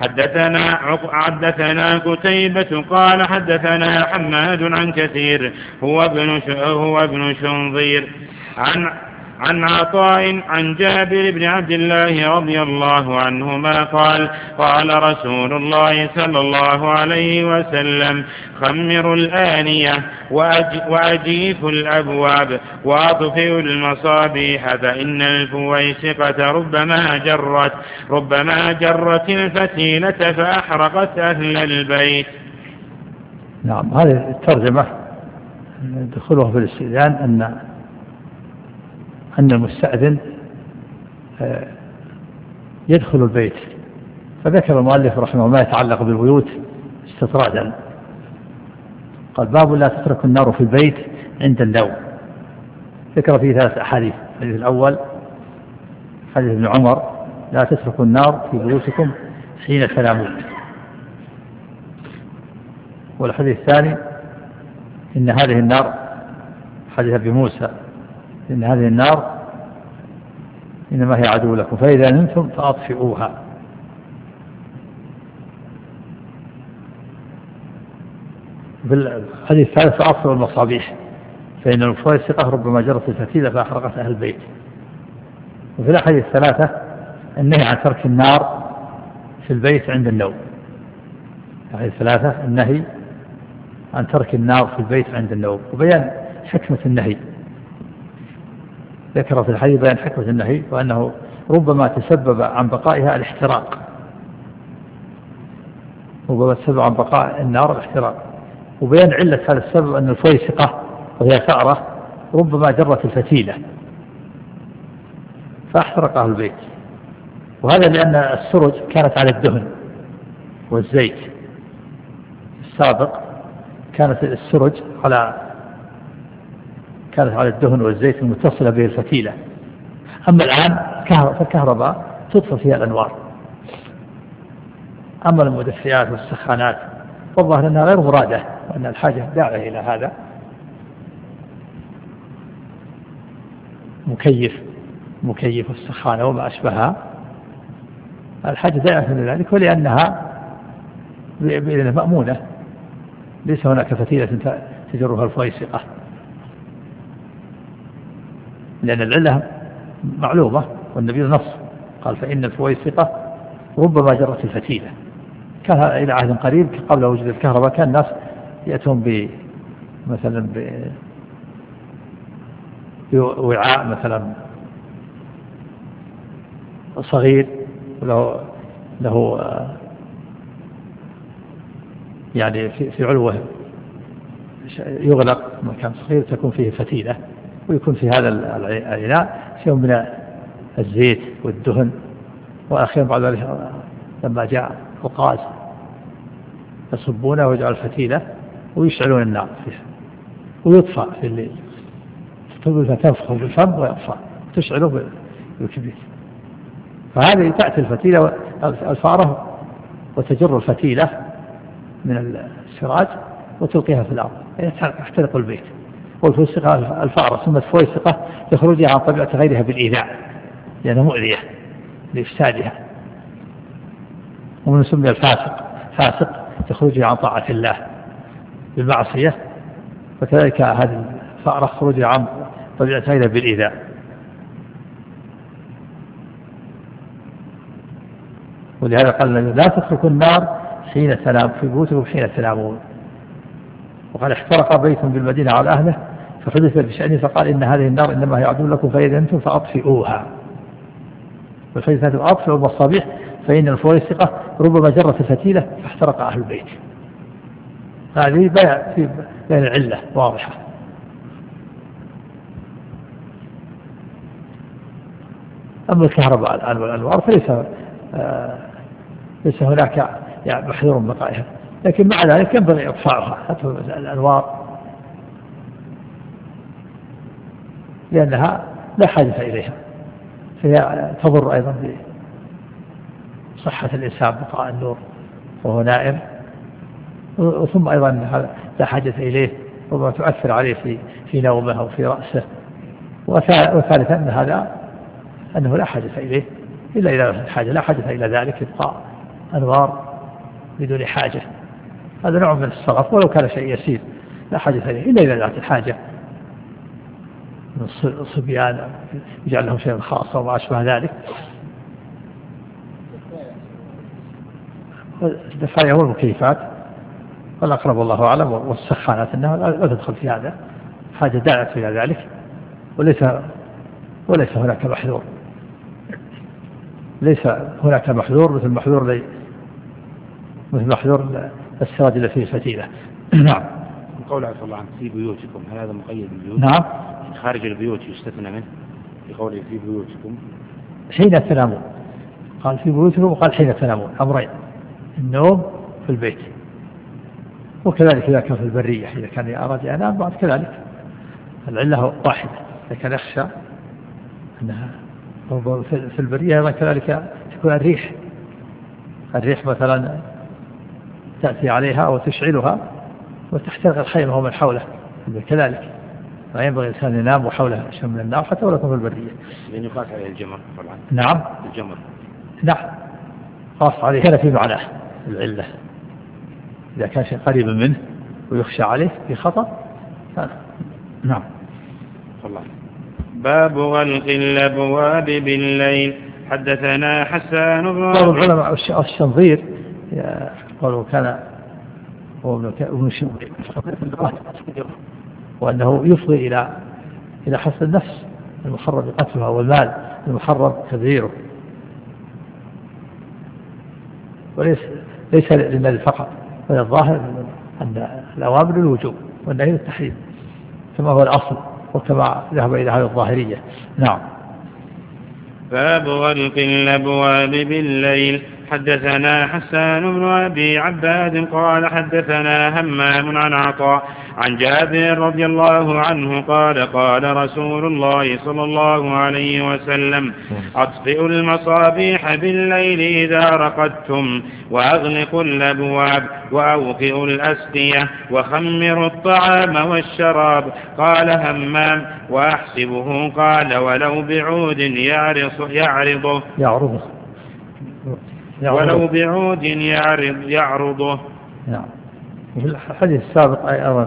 حدثنا قتيبة قال حدثنا حماد عن كثير هو ابن شنظير عن عطاء عن جابر بن عبد الله رضي الله عنهما قال قال رسول الله صلى الله عليه وسلم خمروا الآنية وأجيفوا الأبواب وأطفئوا المصابيح فإن الفويسقة ربما جرت الفتيلة فأحرقت أهل البيت.
نعم. هذه الترجمة دخلها في الاستئذان أن المستأذن يدخل البيت. فذكر المؤلف رحمه الله ما يتعلق بالبيوت استطرادا. قال باب لا تترك النار في البيت عند النوم. ذكر فيه 3 أحاديث. الحديث الأول حديث ابن عمر لا تتركوا النار في بيوتكم حين تنامون. والحديث الثاني إن هذه النار حديث ابي موسى إن هذه النار إنما هي عدو لكم فإذا نمتم فأطفئوها. في الحديث الثالث فأطفئوا المصابيح فإن الفويسقة ربما جرت الفتيلة فأحرقت أهل البيت. وفي الأحاديث 3 النهي عن ترك النار في البيت عند النوم. يعني 3 النهي عن ترك النار في البيت عند النوم، وبيان حكمة النهي، ذكر في الحديث بيان حكمة النهي وأنه ربما تسبب عن بقائها الاحتراق، ربما تسبب عن بقاء النار الاحتراق، وبيان علة هذا السبب أن الفويسقة وهي ثأرة ربما جرت الفتيلة فأحترق أهل البيت، وهذا لأن السرج كانت على الدهن والزيت. السابق كانت السرج كانت على الدهن والزيت المتصلة به الفتيلة، أما الآن فالكهرباء تطفى فيها الأنوار. أما المدفئات والسخانات والظاهر أنها غير مرادة وأن الحاجة داعية إلى هذا، مكيف والسخانة وما أشبهها، الحاجة داعية إلى ذلك، ولأنها بإذن مأمونة، ليس هناك فتيلة تجرها الفويسقة، لأن العلة معلومة والنبي نص قال فإن الفويسقة ربما جرت الفتيلة. كان إلى عهد قريب قبل وجود الكهرباء كان الناس يأتون مثلا بوعاء مثلا صغير له يعني في علوه يغلق مكان صغير تكون فيه فتيلة، ويكون في هذا الإناء شيء من الزيت والدهن، وأخيرا بعد ذلك لما جاء الغاز يصبونه ويجعل الفتيلة ويشعلون النار فيها ويطفأ في الليل، تنفخ بالفم ويطفأ تشعله بالكبريت. فهذه تأتي الفتيلة الفارة وتجر الفتيلة من السراج وتلقيها في الأرض يحترق البيت. والفويسقة الفارة سمت فويسقة لخروجها عن طبيعة غيرها بالإيذاء لأنها مؤذية لإفسادها، ومن سمي فاسق لخروجها عن طاعة الله بالمعصية، وكذلك هذه الفأرة خروجها عن طبيعة غيرها بالإيذاء. ولهذا قال لا تتركوا النار حين تنام في بيوتكم حين تنامون. وقال احترق بيت بالمدينة على أهله فحدث بشأنه فقال إن هذه النار إنما هي عدو لكم فإذا أنتم فأطفئوها. والحديث هذا أطفئوا المصابيح فإن الفويسقة ربما جرت الفتيلة فاحترق أهل البيت. هذه بين العلة واضحة. أما الكهرباء الآن والأنوار فليس هناك يعني محذور من بقائها، لكن مع ذلك ينبغي إطفاؤها حتى الأنوار لأنها لا حاجة إليها، فهي تضر أيضا بصحة الإنسان بقاء النور وهو نائم، وثم أيضا لا حاجة إليه ربما تؤثر عليه في نومه أو في رأسه. وثالثا أن هذا أنه لا حاجة إليه إلا إذا الحاجة، لا حاجة إلى ذلك إبقاء أنوار بدون حاجة، هذا نوع من الصرف ولو كان شيء يسير، لا حاجة إليه إلا إذا ذات الحاجة من الصبيان يجعل لهم شيء خاص وما أشبه ذلك. الدفاية والمكيفات والأقرب والله أعلم، والسخانات أنها لا تدخل في هذا، حاجة داعت إلى ذلك، وليس هناك محذور، ليس هناك محذور مثل محذور السراج التي فيه الفتيلة. نعم.
قول عفوا الله عنك في بيوتكم، هل هذا مقيد بالبيوت؟
نعم.
خارج البيوت يستثنى منه في قوله في بيوتكم
حين تنامون، قال في بيوتكم وقال حين تنامون، أمرين، النوم في البيت، وكذلك إذا كان في البرية إذا كان أراد ينام بعد كذلك العلة واحدة، إذا كان يخشى أنها في البرية أيضا كذلك تكون الريح مثلا تأتي عليها وتشعلها وتحترق الخيمة ومن حوله كذلك، لا ينبغي الإنسان ينام وحوله شيء من النار حتى ولو في البرية.
لأن يقاس عليه الجمر طبعا.
نعم.
الجمر.
نعم. قاس عليه كان في معناه العلة، إذا كان شيء قريبا منه ويخشى عليه في خطر. نعم.
الله. باب غلق الأبواب بالليل. حدثنا حسان بن
بعض العلماء الشنظير قالوا كان وأنه يفضي إلى حصر النفس المحرم قتلها والمال المحرم تبذيره، ليس للمال فقط، بل الظاهر أن الأوامر الوجوب والنهي التحريم كما هو الأصل وكما ذهب إلى هذه الظاهرية. نعم.
باب غلق الأبواب بالليل. حدثنا حسان بن أبي عباد قال حدثنا همام عن عطاء عن جابر رضي الله عنه قال قال رسول الله صلى الله عليه وسلم أطفئوا المصابيح بالليل إذا رقدتم وأغلقوا الأبواب وأوقئوا الأسقية وخمروا الطعام والشراب. قال همام وأحسبه قال ولو بعود يعرضه ولو بعود يعرضه.
نعم. في الحديث السابق أيضا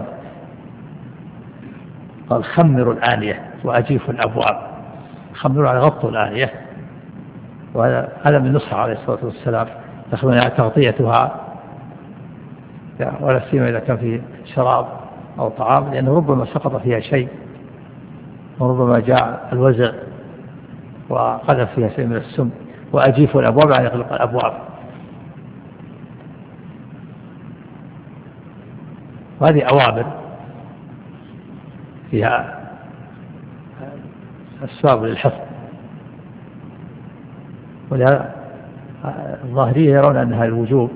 قال خمروا الآنية وأجيفوا الأبواب. خمروا على غطوا الآنية، وهذا من نصح عليه الصلاة والسلام تغطيتها ولا سيما إذا كان فيه شراب أو طعام، لأنه ربما سقط فيها شيء وربما جاء الوزع وقذف فيها شيء من السم. وأجيفوا الأبواب يعني يغلق الأبواب. وهذه أوامر فيها أسباب للحفظ، ولهذا الظاهرية يرون أنها الوجوب،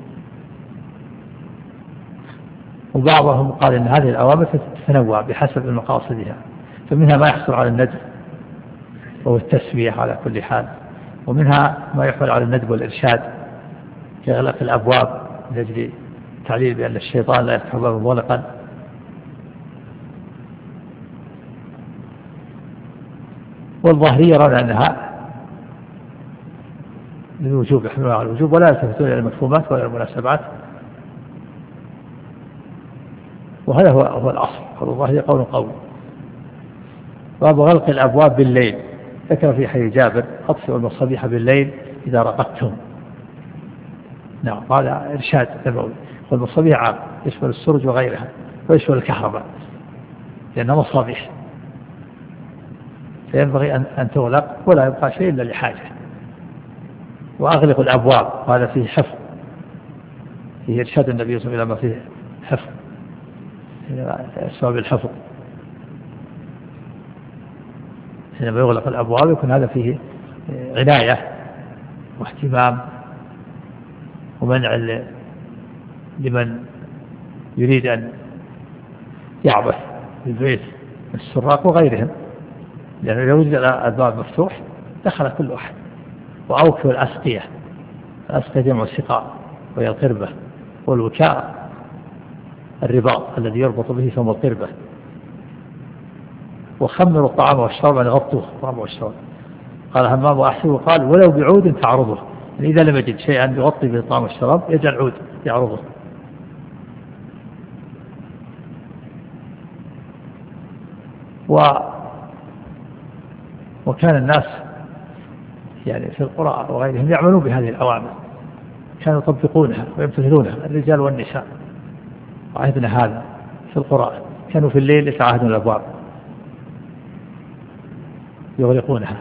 وبعضهم قال إن هذه الأوامر تتنوع بحسب مقاصدها، فمنها ما يحصل على الندب وهو التسوية على كل حال، ومنها ما يحمل على الندب والإرشاد كإغلاق الأبواب لأجل تعليل بأن الشيطان لا يفتح بابا مغلقا. والظاهرية يرون أنها للوجوب، يحملون على الوجوب ولا يلتفتون إلى المفهومات ولا المناسبات، وهذا هو الأصل. قول الظاهرية قول. باب غلق الأبواب بالليل. ذكر في حديث جابر أطفئوا المصابيح بالليل إذا رقدتم. نعم، هذا إرشاد نبوي. والمصابيح عام يشمل السرج وغيرها ويشمل الكهرباء لأنها مصابيح، فينبغي أن تغلق ولا يبقى شيء إلا لحاجة. وأغلق الأبواب، وهذا فيه حفظ، فيه إرشاد النبي صلى الله عليه وسلم إلى ما فيه حفظ، أسباب الحفظ. حينما يغلق الأبواب يكون هذا فيه عناية واهتمام ومنع لمن يريد أن يعبث بالبيت من السراق وغيرهم، لأنه لو وجد الباب مفتوح دخل كل أحد. وأوكوا الأسقية. الأسقية جمع السقاء وهي القربة، والوكاء الرباط الذي يربط به ثم القربة. وخمروا الطعام والشراب يعني غطوه الطعام والشراب. قال همام وأحسبه قال ولو بعود تعرضه، يعني إذا لم يجد شيئا يغطي به الطعام والشراب يجعل عود يعرضه. وكان الناس يعني في القرى وغيرهم يعملون بهذه الأوامر، كانوا يطبقونها ويمتثلونها الرجال والنساء. وعهدنا هذا في القرى، كانوا في الليل يتعاهدون الأبواب يغلقونها،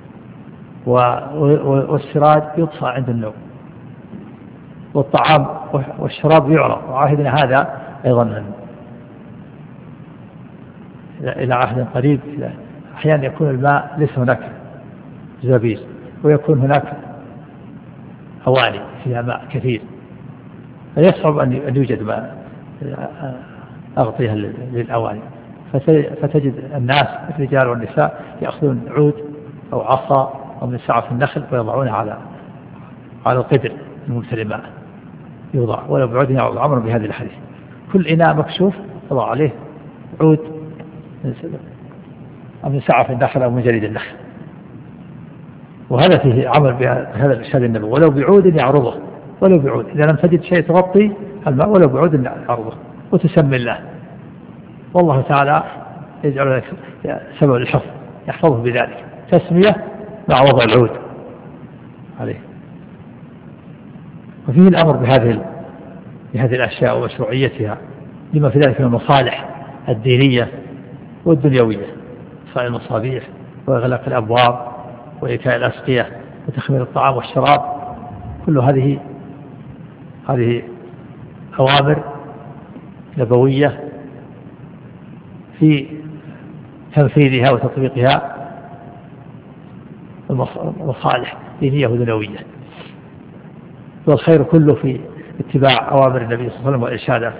والسراج يطفى عند النوم، والطعام والشراب يعرض. وعهدنا هذا أيضا إلى عهد قريب. أحيانا يكون الماء ليس هناك زبيب، ويكون هناك أواني فيها ماء كثير، فيصعب أن يوجد ماء أغطيها للأواني، فتجد الناس الرجال والنساء يأخذون عود أو عصا أو من سعف النخل ويضعونها على القدر الممتلئ ماء، يوضع ولو بعود يعود. عمر بهذه الحديث كل إناء مكشوف يضع عليه عود أو من سعف النخل أو من جريد النخل. وهذا فيه عمل بهذا الإرشاد النبوي، ولو بعود يعرضه، ولو بعود إذا لم تجد شيء تغطي الماء ولو بعود يعرضه، وتسمي الله، والله تعالى يجعل لك سبب الحفظ يحفظه بذلك، تسمية مع وضع العود عليه. وفيه الأمر بهذه بهذه الأشياء ومشروعيتها لما في ذلك من المصالح الدينية والدنيوية، إطفاء المصابيح وإغلاق الأبواب وإيتاء الأسقية وتخمير الطعام والشراب، كل هذه أوامر نبوية في تنفيذها وتطبيقها المصالح دينية ودنيوية، والخير كله في اتباع أوامر النبي صلى الله عليه وسلم وإرشاده.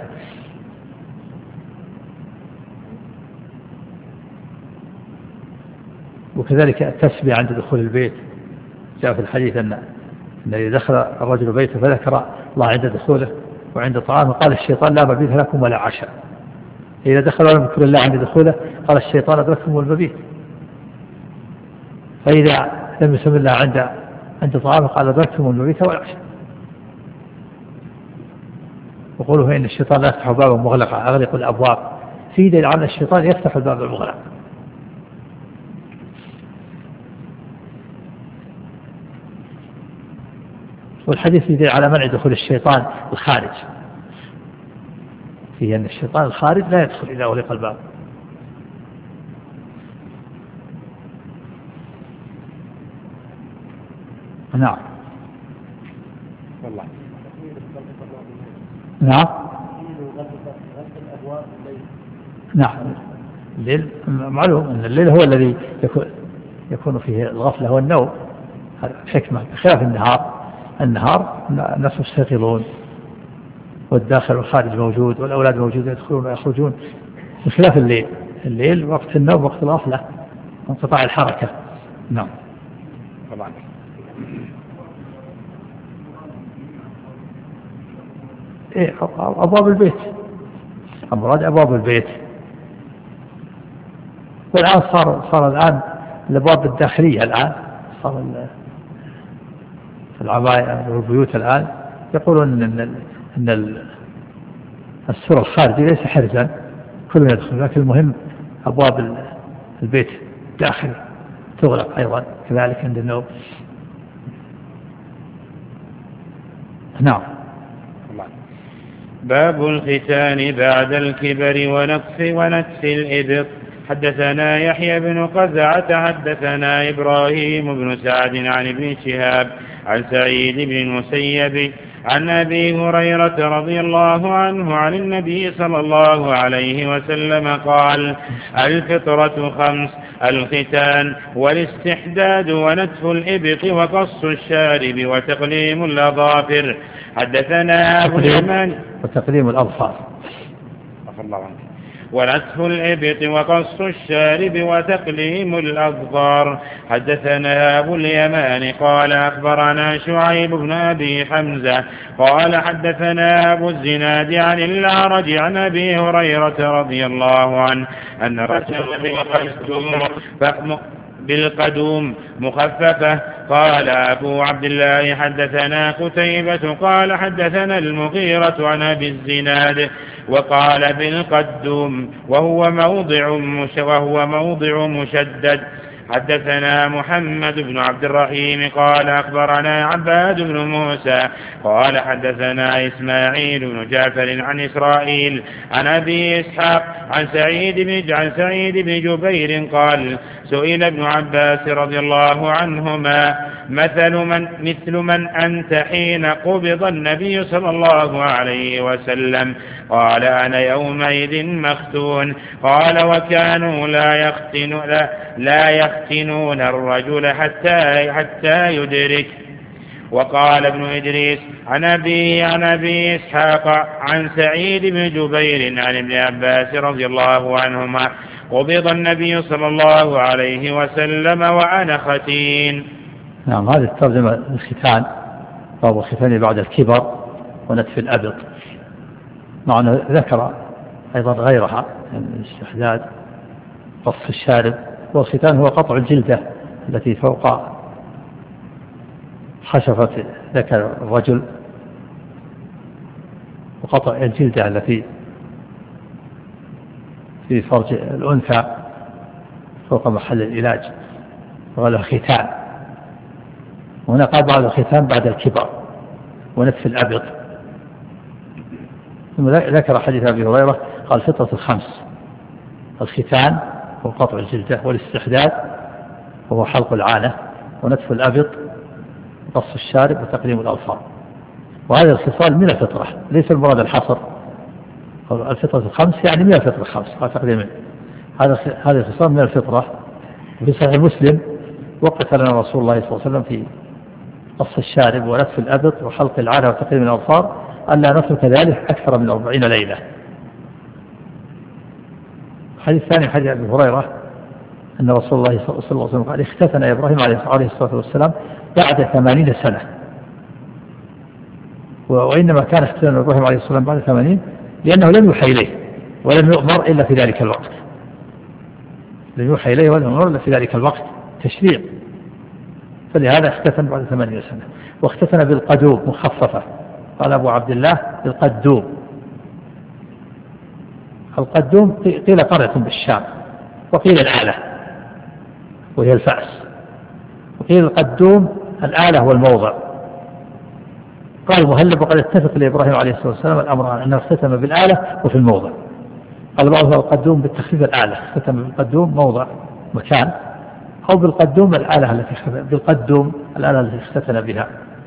وكذلك التسمية عند دخول البيت، جاء في الحديث أن إذا دخل الرجل بيته فذكر الله عند دخوله وعند طعامه قال الشيطان لا مبيت لكم ولا عشاء. إذا دخل ولم يذكر الله عند دخوله قال الشيطان أدرككم المبيت. فإذا لم يسم الله عند طعامه قال أدركتم المبيت والعشاء. وقوله إن الشيطان لا يفتح بابا مغلقا أغلق الأبواب، في دليل على الشيطان يفتح الباب المغلق. والحديث يدل على منع دخول الشيطان الخارج، فيه أن الشيطان الخارج لا يدخل إذا أغلق الباب. نعم والله نعم نعم. الليل معلوم أن الليل هو الذي يكون فيه الغفلة والنوم، هذا حكمة، بخلاف النهار الناس مستيقظون والداخل والخارج موجود والأولاد موجود يدخلون ويخرجون، بخلاف الليل وقت النوم وقت الغفلة وانقطاع الحركة. نعم طبعا. إيه أبواب البيت، المراد أبواب البيت. والآن صار الآن الأبواب الداخلية، الآن صار في العباية والبيوت الآن يقولون إن السور الخارجي ليس حرزا كل يدخل، لكن المهم أبواب البيت داخل تغلق أيضا كذلك عند النوم. نعم.
باب الختان بعد الكبر ونتف الإبط. حدثنا يحيى بن قزعة حدثنا إبراهيم بن سعد عن ابن شهاب عن سعيد بن المسيب عن أبي هريرة رضي الله عنه عن النبي صلى الله عليه وسلم قال: الفطرة 5: الختان والاستحداد ونتف الإبط وقص الشارب وتقليم الأظافر. حدثنا أبو اليمان
وتقليم الأظفار.
عفى الله عنك. ونتف الإبط وقص الشارب وتقليم الأظفار. حدثنا أبو اليمان قال أخبرنا شعيب بن أبي حمزة قال حدثنا أبو الزناد عن الأعرج عن أبي هريرة رضي الله عنه أن رجل بالقدوم مخففة. قال أبو عبد الله حدثنا قتيبة قال حدثنا المغيرة عن أبي الزناد وقال بالقدوم وهو موضع مشدد. حدثنا محمد بن عبد الرحيم قال أخبرنا عباد بن موسى قال حدثنا إسماعيل بن جعفر عن إسرائيل عن أبي إسحاق عن سعيد بن جبير قال: سئل ابن عباس رضي الله عنهما: مثل من أنت حين قبض النبي صلى الله عليه وسلم؟ قال: أنا يومئذ مختون. قال: وكانوا لا يختنون الرجل حتى يدرك. وقال ابن إدريس عن أبي إسحاق عن سعيد بن جبير عن ابن عباس رضي الله عنهما: قبض النبي صلى الله عليه وسلم وأنا ختين.
نعم، هذه الترجمة الختان، باب الختان بعد الكبر ونتف الأبط. معنا ذكر أيضا غيرها من الاستحداد، قص الشارب. والختان هو قطع الجلدة التي فوق خشفة ذكر الرجل، وقطع الجلدة التي في فرج الأنثى فوق محل العلاج، وهذا ختان. وهنا قال بعد الختان بعد الكبر ونتف الأبط. ثم ذكر حديث أبي هريرة قال فطرة الخمس: الختان هو قطع الجلدة، والاستحداد وهو حلق العانة، ونتف الأبط، وقص الشارب، وتقليم الأظفار. وهذا الخصال من الفطرة، ليس المراد الحصر. الفطرة الخمس يعني من الفطرة الخمس تقريبا. هذا الخصال من الفطرة. وفي صحيح مسلم: وقت لنا رسول الله صلى الله عليه وسلم في قص الشارب ونتف الأبط وحلق العانة وتقليم الأظفار ألا نترك ذلك أكثر من 40 ليلة. الحديث الثاني حديث أبي هريرة أن رسول الله صلى الله عليه وسلم قال: اختتن إبراهيم عليه الصلاة والسلام بعد 80 سنة. وإنما كان اختتان إبراهيم عليه الصلاة والسلام بعد 80 لأنه لم يوحى إليه ولم يؤمر إلا في ذلك الوقت. لم يوحى إليه ولم يؤمر إلا في ذلك الوقت تشريع، فلهذا اختتن بعد 80 سنة. واختتن بالقدوم مخففة، قال أبو عبد الله: القدوم. القدوم قيل قرية بالشام، وقيل الآلة وهي الفأس، وقيل القدوم الآلة والموضع. قال المهلب: وقد اتفق لإبراهيم عليه الصلاة والسلام الأمر أنه اختتم بالآلة وفي الموضع. قال بعضهم القدوم بالتخفيف الآلة، اختتم بالقدوم موضع مكان، أو بالقدوم الآلة التي اختتن بها.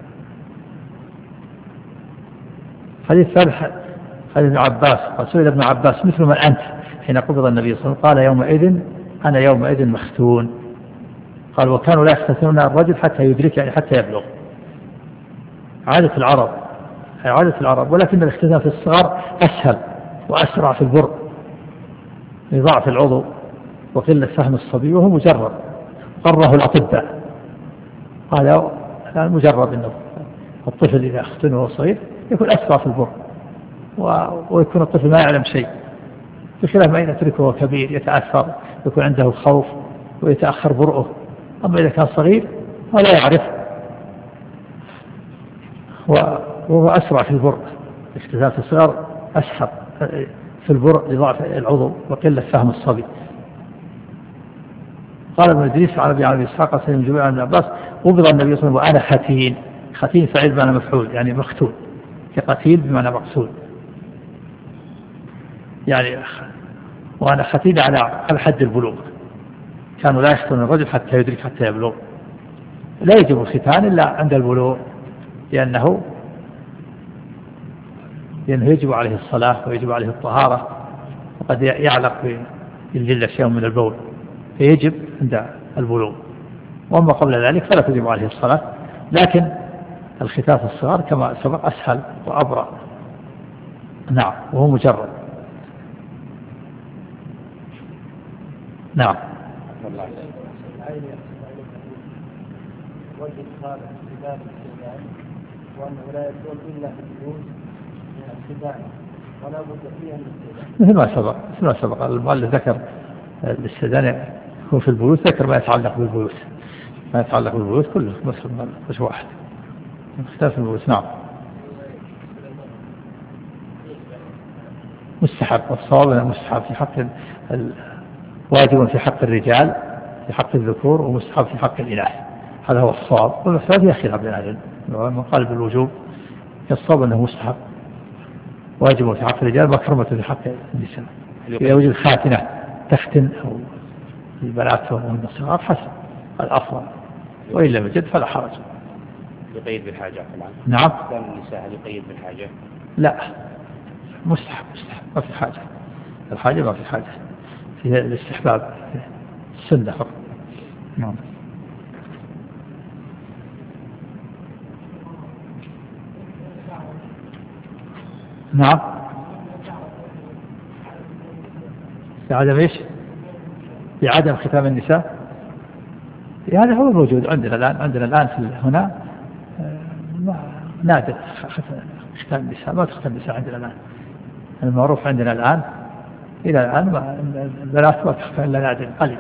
حديث ثالث حديث ابن عباس قال: سئل ابن عباس: مثل من أنت حين قبض النبي صلى الله عليه وسلم؟ قال: يومئذ أنا يومئذ مختون. قال: وكانوا لا يختتنون الرجل حتى يدرك، يعني حتى يبلغ. عادة العرب، ولكن الاختتان في الصغر أسهل وأسرع في البر لضعف العضو وقلة فهم الصبي، وهو مجرب قره الأطباء. هذا مجرب أنه الطفل إذا اختن وهو صغير يكون أسرع في البر، ويكون الطفل ما يعلم شيء، بخلاف ما يتركه كبير يتأثر، يكون عنده خوف ويتأخر برؤه. أما إذا كان صغير ولا يعرف وهو أسرع في البر، الاختتان في الصغر أسهل في البر لضعف العضو وقلة فهم الصبي. قال ابن إدريس عن أبي إسحاق سلم جميع عن عباس: قبض النبي صلى الله عليه وسلم وأنا ختين. ختين فعل بمعنى مفعول، يعني مختول، كقتيل بمعنى مقتول، يعني وأنا ختين على حد البلوغ. كانوا لا يختون الرجل حتى يدرك، حتى يبلغ. لا يجب الختان إلا عند البلوغ، لأنه يجب عليه الصلاة ويجب عليه الطهارة، وقد يعلق بالجلد شيء من البول، فيجب عند البلوغ. وأما قبل ذلك فلا تجب عليه الصلاة. لكن الختان في الصغار كما سبق أسهل وأبرأ. نعم، وهو مجرد. نعم.
وأنه لا يكون إلا في الجلوس من الختان، ولا بد فيها من الاستئذان.
مثل ما سبق المؤلف ذكر الاستئذان يكون في البيوت، ذكر ما يتعلق بالبيوت كله مش واحد اختلاف البيوت. نعم. مستحب، والصواب انه مستحب في حق واجب في حق الرجال، في حق الذكور، ومستحب في حق الإناث. هذا هو الصواب، والمسألة فيها خلاف بين أهل العلم. من قال بالوجوب الصواب أنه مستحب، واجب في حق الرجال، مكرمة في حق النساء. إذا وجد خاتنة تختن أو البنات والصغار حسن الأفضل، وإن لم يجد فلا حرج.
يقيد بالحاجة طبعا.
نعم.
كان النساء يقيد بالحاجة؟
لا، مستحب ما في حاجة. الحاجة ما في حاجة، في الاستحباب السنة فقط. نعم. نعم. في عدم ايش؟ في عدم ختام النساء. هذا هو الموجود عندنا الآن في هنا نادر ختام النساء، ما تختم النساء عندنا الآن. المعروف عندنا الآن إلى الآن البنات ما تختم إلا نادر قليل.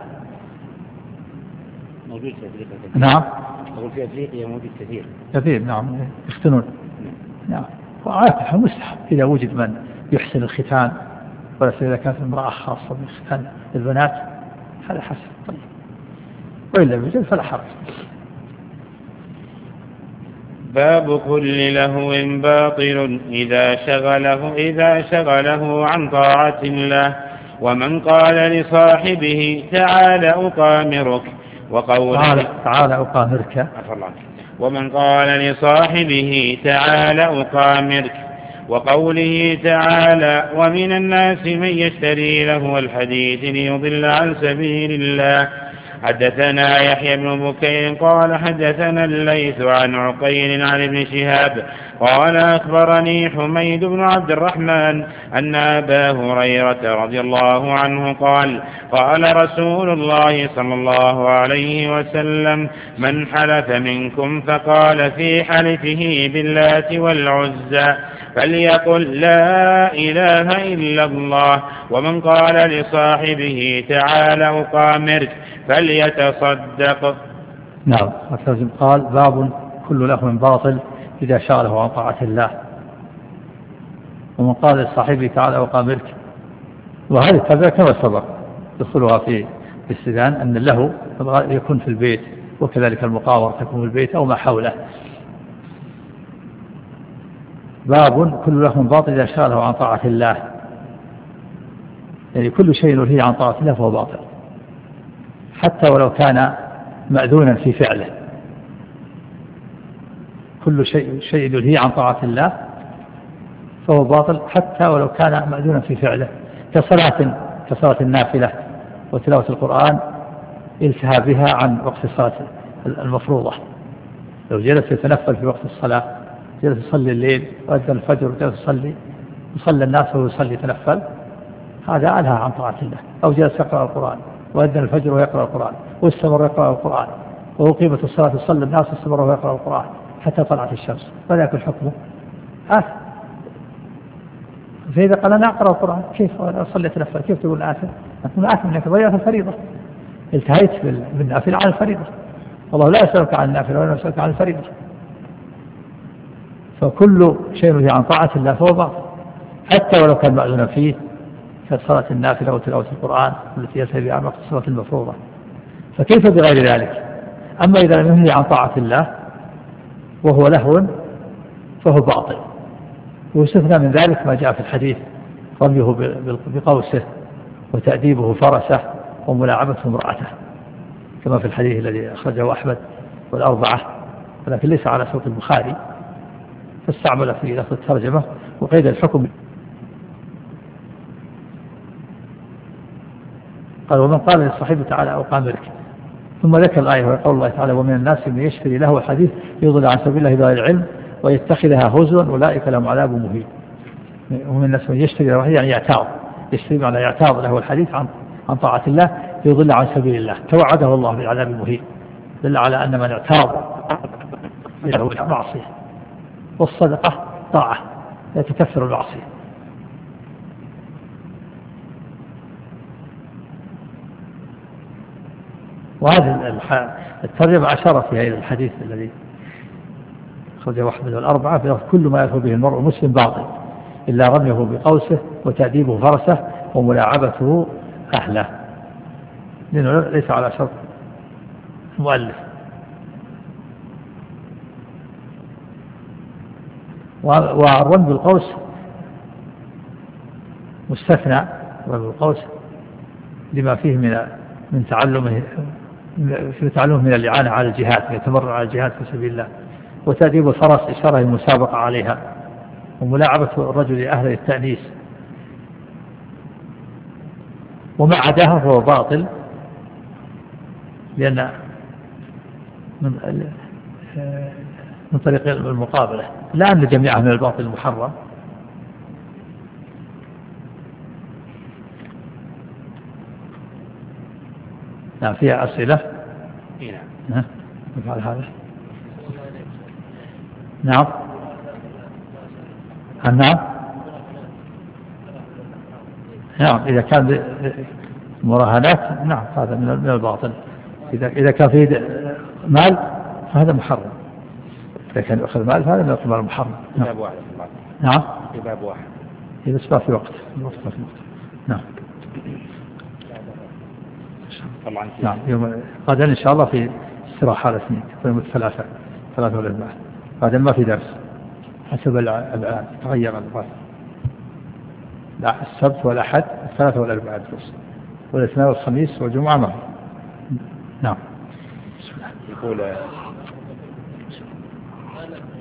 موجود في أفريقيا كثير.
نعم.
أقول في أفريقيا موجود
كثير. نعم، يختنون. نعم. وعاقل مستحب إذا وجد من يحسن الختان، ولا إذا كانت امرأة خاصة بختان البنات هذا حسن. طيب، وإن لم يوجد فلا حرج.
باب كل لهو باطل إذا شغله عن طاعة الله. ومن قال لصاحبه تعال أقامرك
تعال أقامرك.
ومن قال لصاحبه تعال أقامرك وقوله تعالى ومن الناس من يشتري له الحديث ليضل عن سبيل الله. حدثنا يحيى بن بكير قال حدثنا الليث عن عقيل عن ابن شهاب قال أخبرني حميد بن عبد الرحمن أن أبا هريرة رضي الله عنه قال رسول الله صلى الله عليه وسلم من حلف منكم فقال في حلفه باللات والعزى فليقل لا إله إلا الله. ومن قال لصاحبه تعال أقامرك فليتصدق.
نعم. قال باب كل لهو باطل إذا شغله عن طاعة الله. ومن قال لصاحبه تعال أقامرك، وهذه الترجمة كما سبق دخلها في الاستئذان أن اللهو يكون في البيت، وكذلك المقاورة تكون في البيت أو ما حوله. باب كل لهو باطل إذا شغله عن طاعة الله، يعني كل شيء يلهي عن طاعة الله فهو باطل حتى ولو كان مأذونا في فعله. كل شيء يلهي عن طاعة الله فهو باطل حتى ولو كان مأذونا في فعله، كصلاة النافلة وتلاوة القرآن التهى بها عن وقت الصلاة المفروضة. لو جلس يتنفل في وقت الصلاة، جلس يصلي الليل وأذن الفجر وجلس يصلي الناس وهو يصلي يتنفل، هذا ألهى عن طاعة الله. أو جلس يقرأ القرآن وأذن الفجر ويقرأ القرآن واستمر يقرأ القرآن وأقيمت الصلاة يصلي الناس واستمر ويقرأ القرآن حتى طلعت الشمس، فلا يكون حكمه فإذا قال أنا أقرأ القرآن كيف أصلي أتنفل كيف تقول آثم؟ أكون آثم لأنك ضيعت الفريضة، التهيت بالنافلة عن الفريضة. الله لا يسألك عن النافلة ولا يسألك عن الفريضة. فكل شيء يلهي عن طاعة الله فهو باطل حتى ولو كان مأذونا فيه كصلاة النافلة وتلاوة القرآن التي يلهي بها عن وقت الصلاة المفروضة، فكيف بغير ذلك؟ أما إذا لم يلهي عن طاعة الله وهو لهو فهو باطل. ويستثنى من ذلك ما جاء في الحديث رميه بقوسه وتأديبه فرسه وملاعبته امرأته، كما في الحديث الذي أخرجه أحمد والأربعة، ولكن ليس على صوت البخاري، فاستعمل في لفظ الترجمة وقيد الحكم. قال ومن قال للصحيب تعالى أقامرك، ثم ذكر الآية وقول الله تعالى ومن الناس من يشتري له الحديث يضل عن سبيل الله بغير العلم ويتخذها هزوا أولئك لهم عذاب مهين. ومن الناس من يشتري له يعني يعتاض، يشتري معنى يعتاض له الحديث عن طاعة الله يضل عن سبيل الله، توعده الله بالعذاب المهين. دل على أن من اعتاض له المعصية، والصدقة طاعة لا تكفر المعصية. وهذه الترجمة أشارت فيها إلى الحديث الذي أخرجه أحمد والأربعة في كل ما يدخل به المرء مسلم باطل إلا رميه بقوسه وتأديبه فرسه وملاعبته أهله، لأنه ليس على شرط مؤلف. والرمي بالقوس مستثنى، رمي بالقوس لما فيه من تعلمه من الإعانة على الجهاد، يتمرن على الجهاد في سبيل الله. وتأديب الفرس إشارة المسابقة عليها، وملاعبة الرجل أهل التأنيس. وما عداها فهو باطل، لأن من طريق المقابلة، لا أن جميعها من الباطل المحرم. نعم فيها أسئلة. نعم نفعل هذا. نعم نعم إذا كان مراهنات نعم هذا من الباطل. إذا كان فيه مال فهذا محرم، إذا كان يأخذ مال فهذا من القمار المحرم. نعم
في باب واحد
إذا ما في وقت. نعم نعم يوم غدا إن شاء الله في استراحة الاثنين، يوم الثلاثاء والأربعاء بعد ما في درس حسب الأبعاد تغير الوقت. لا السبت والأحد الثلاثة والأربعاء دروس، والاثنين والخميس والجمعة ما. نعم.
يقول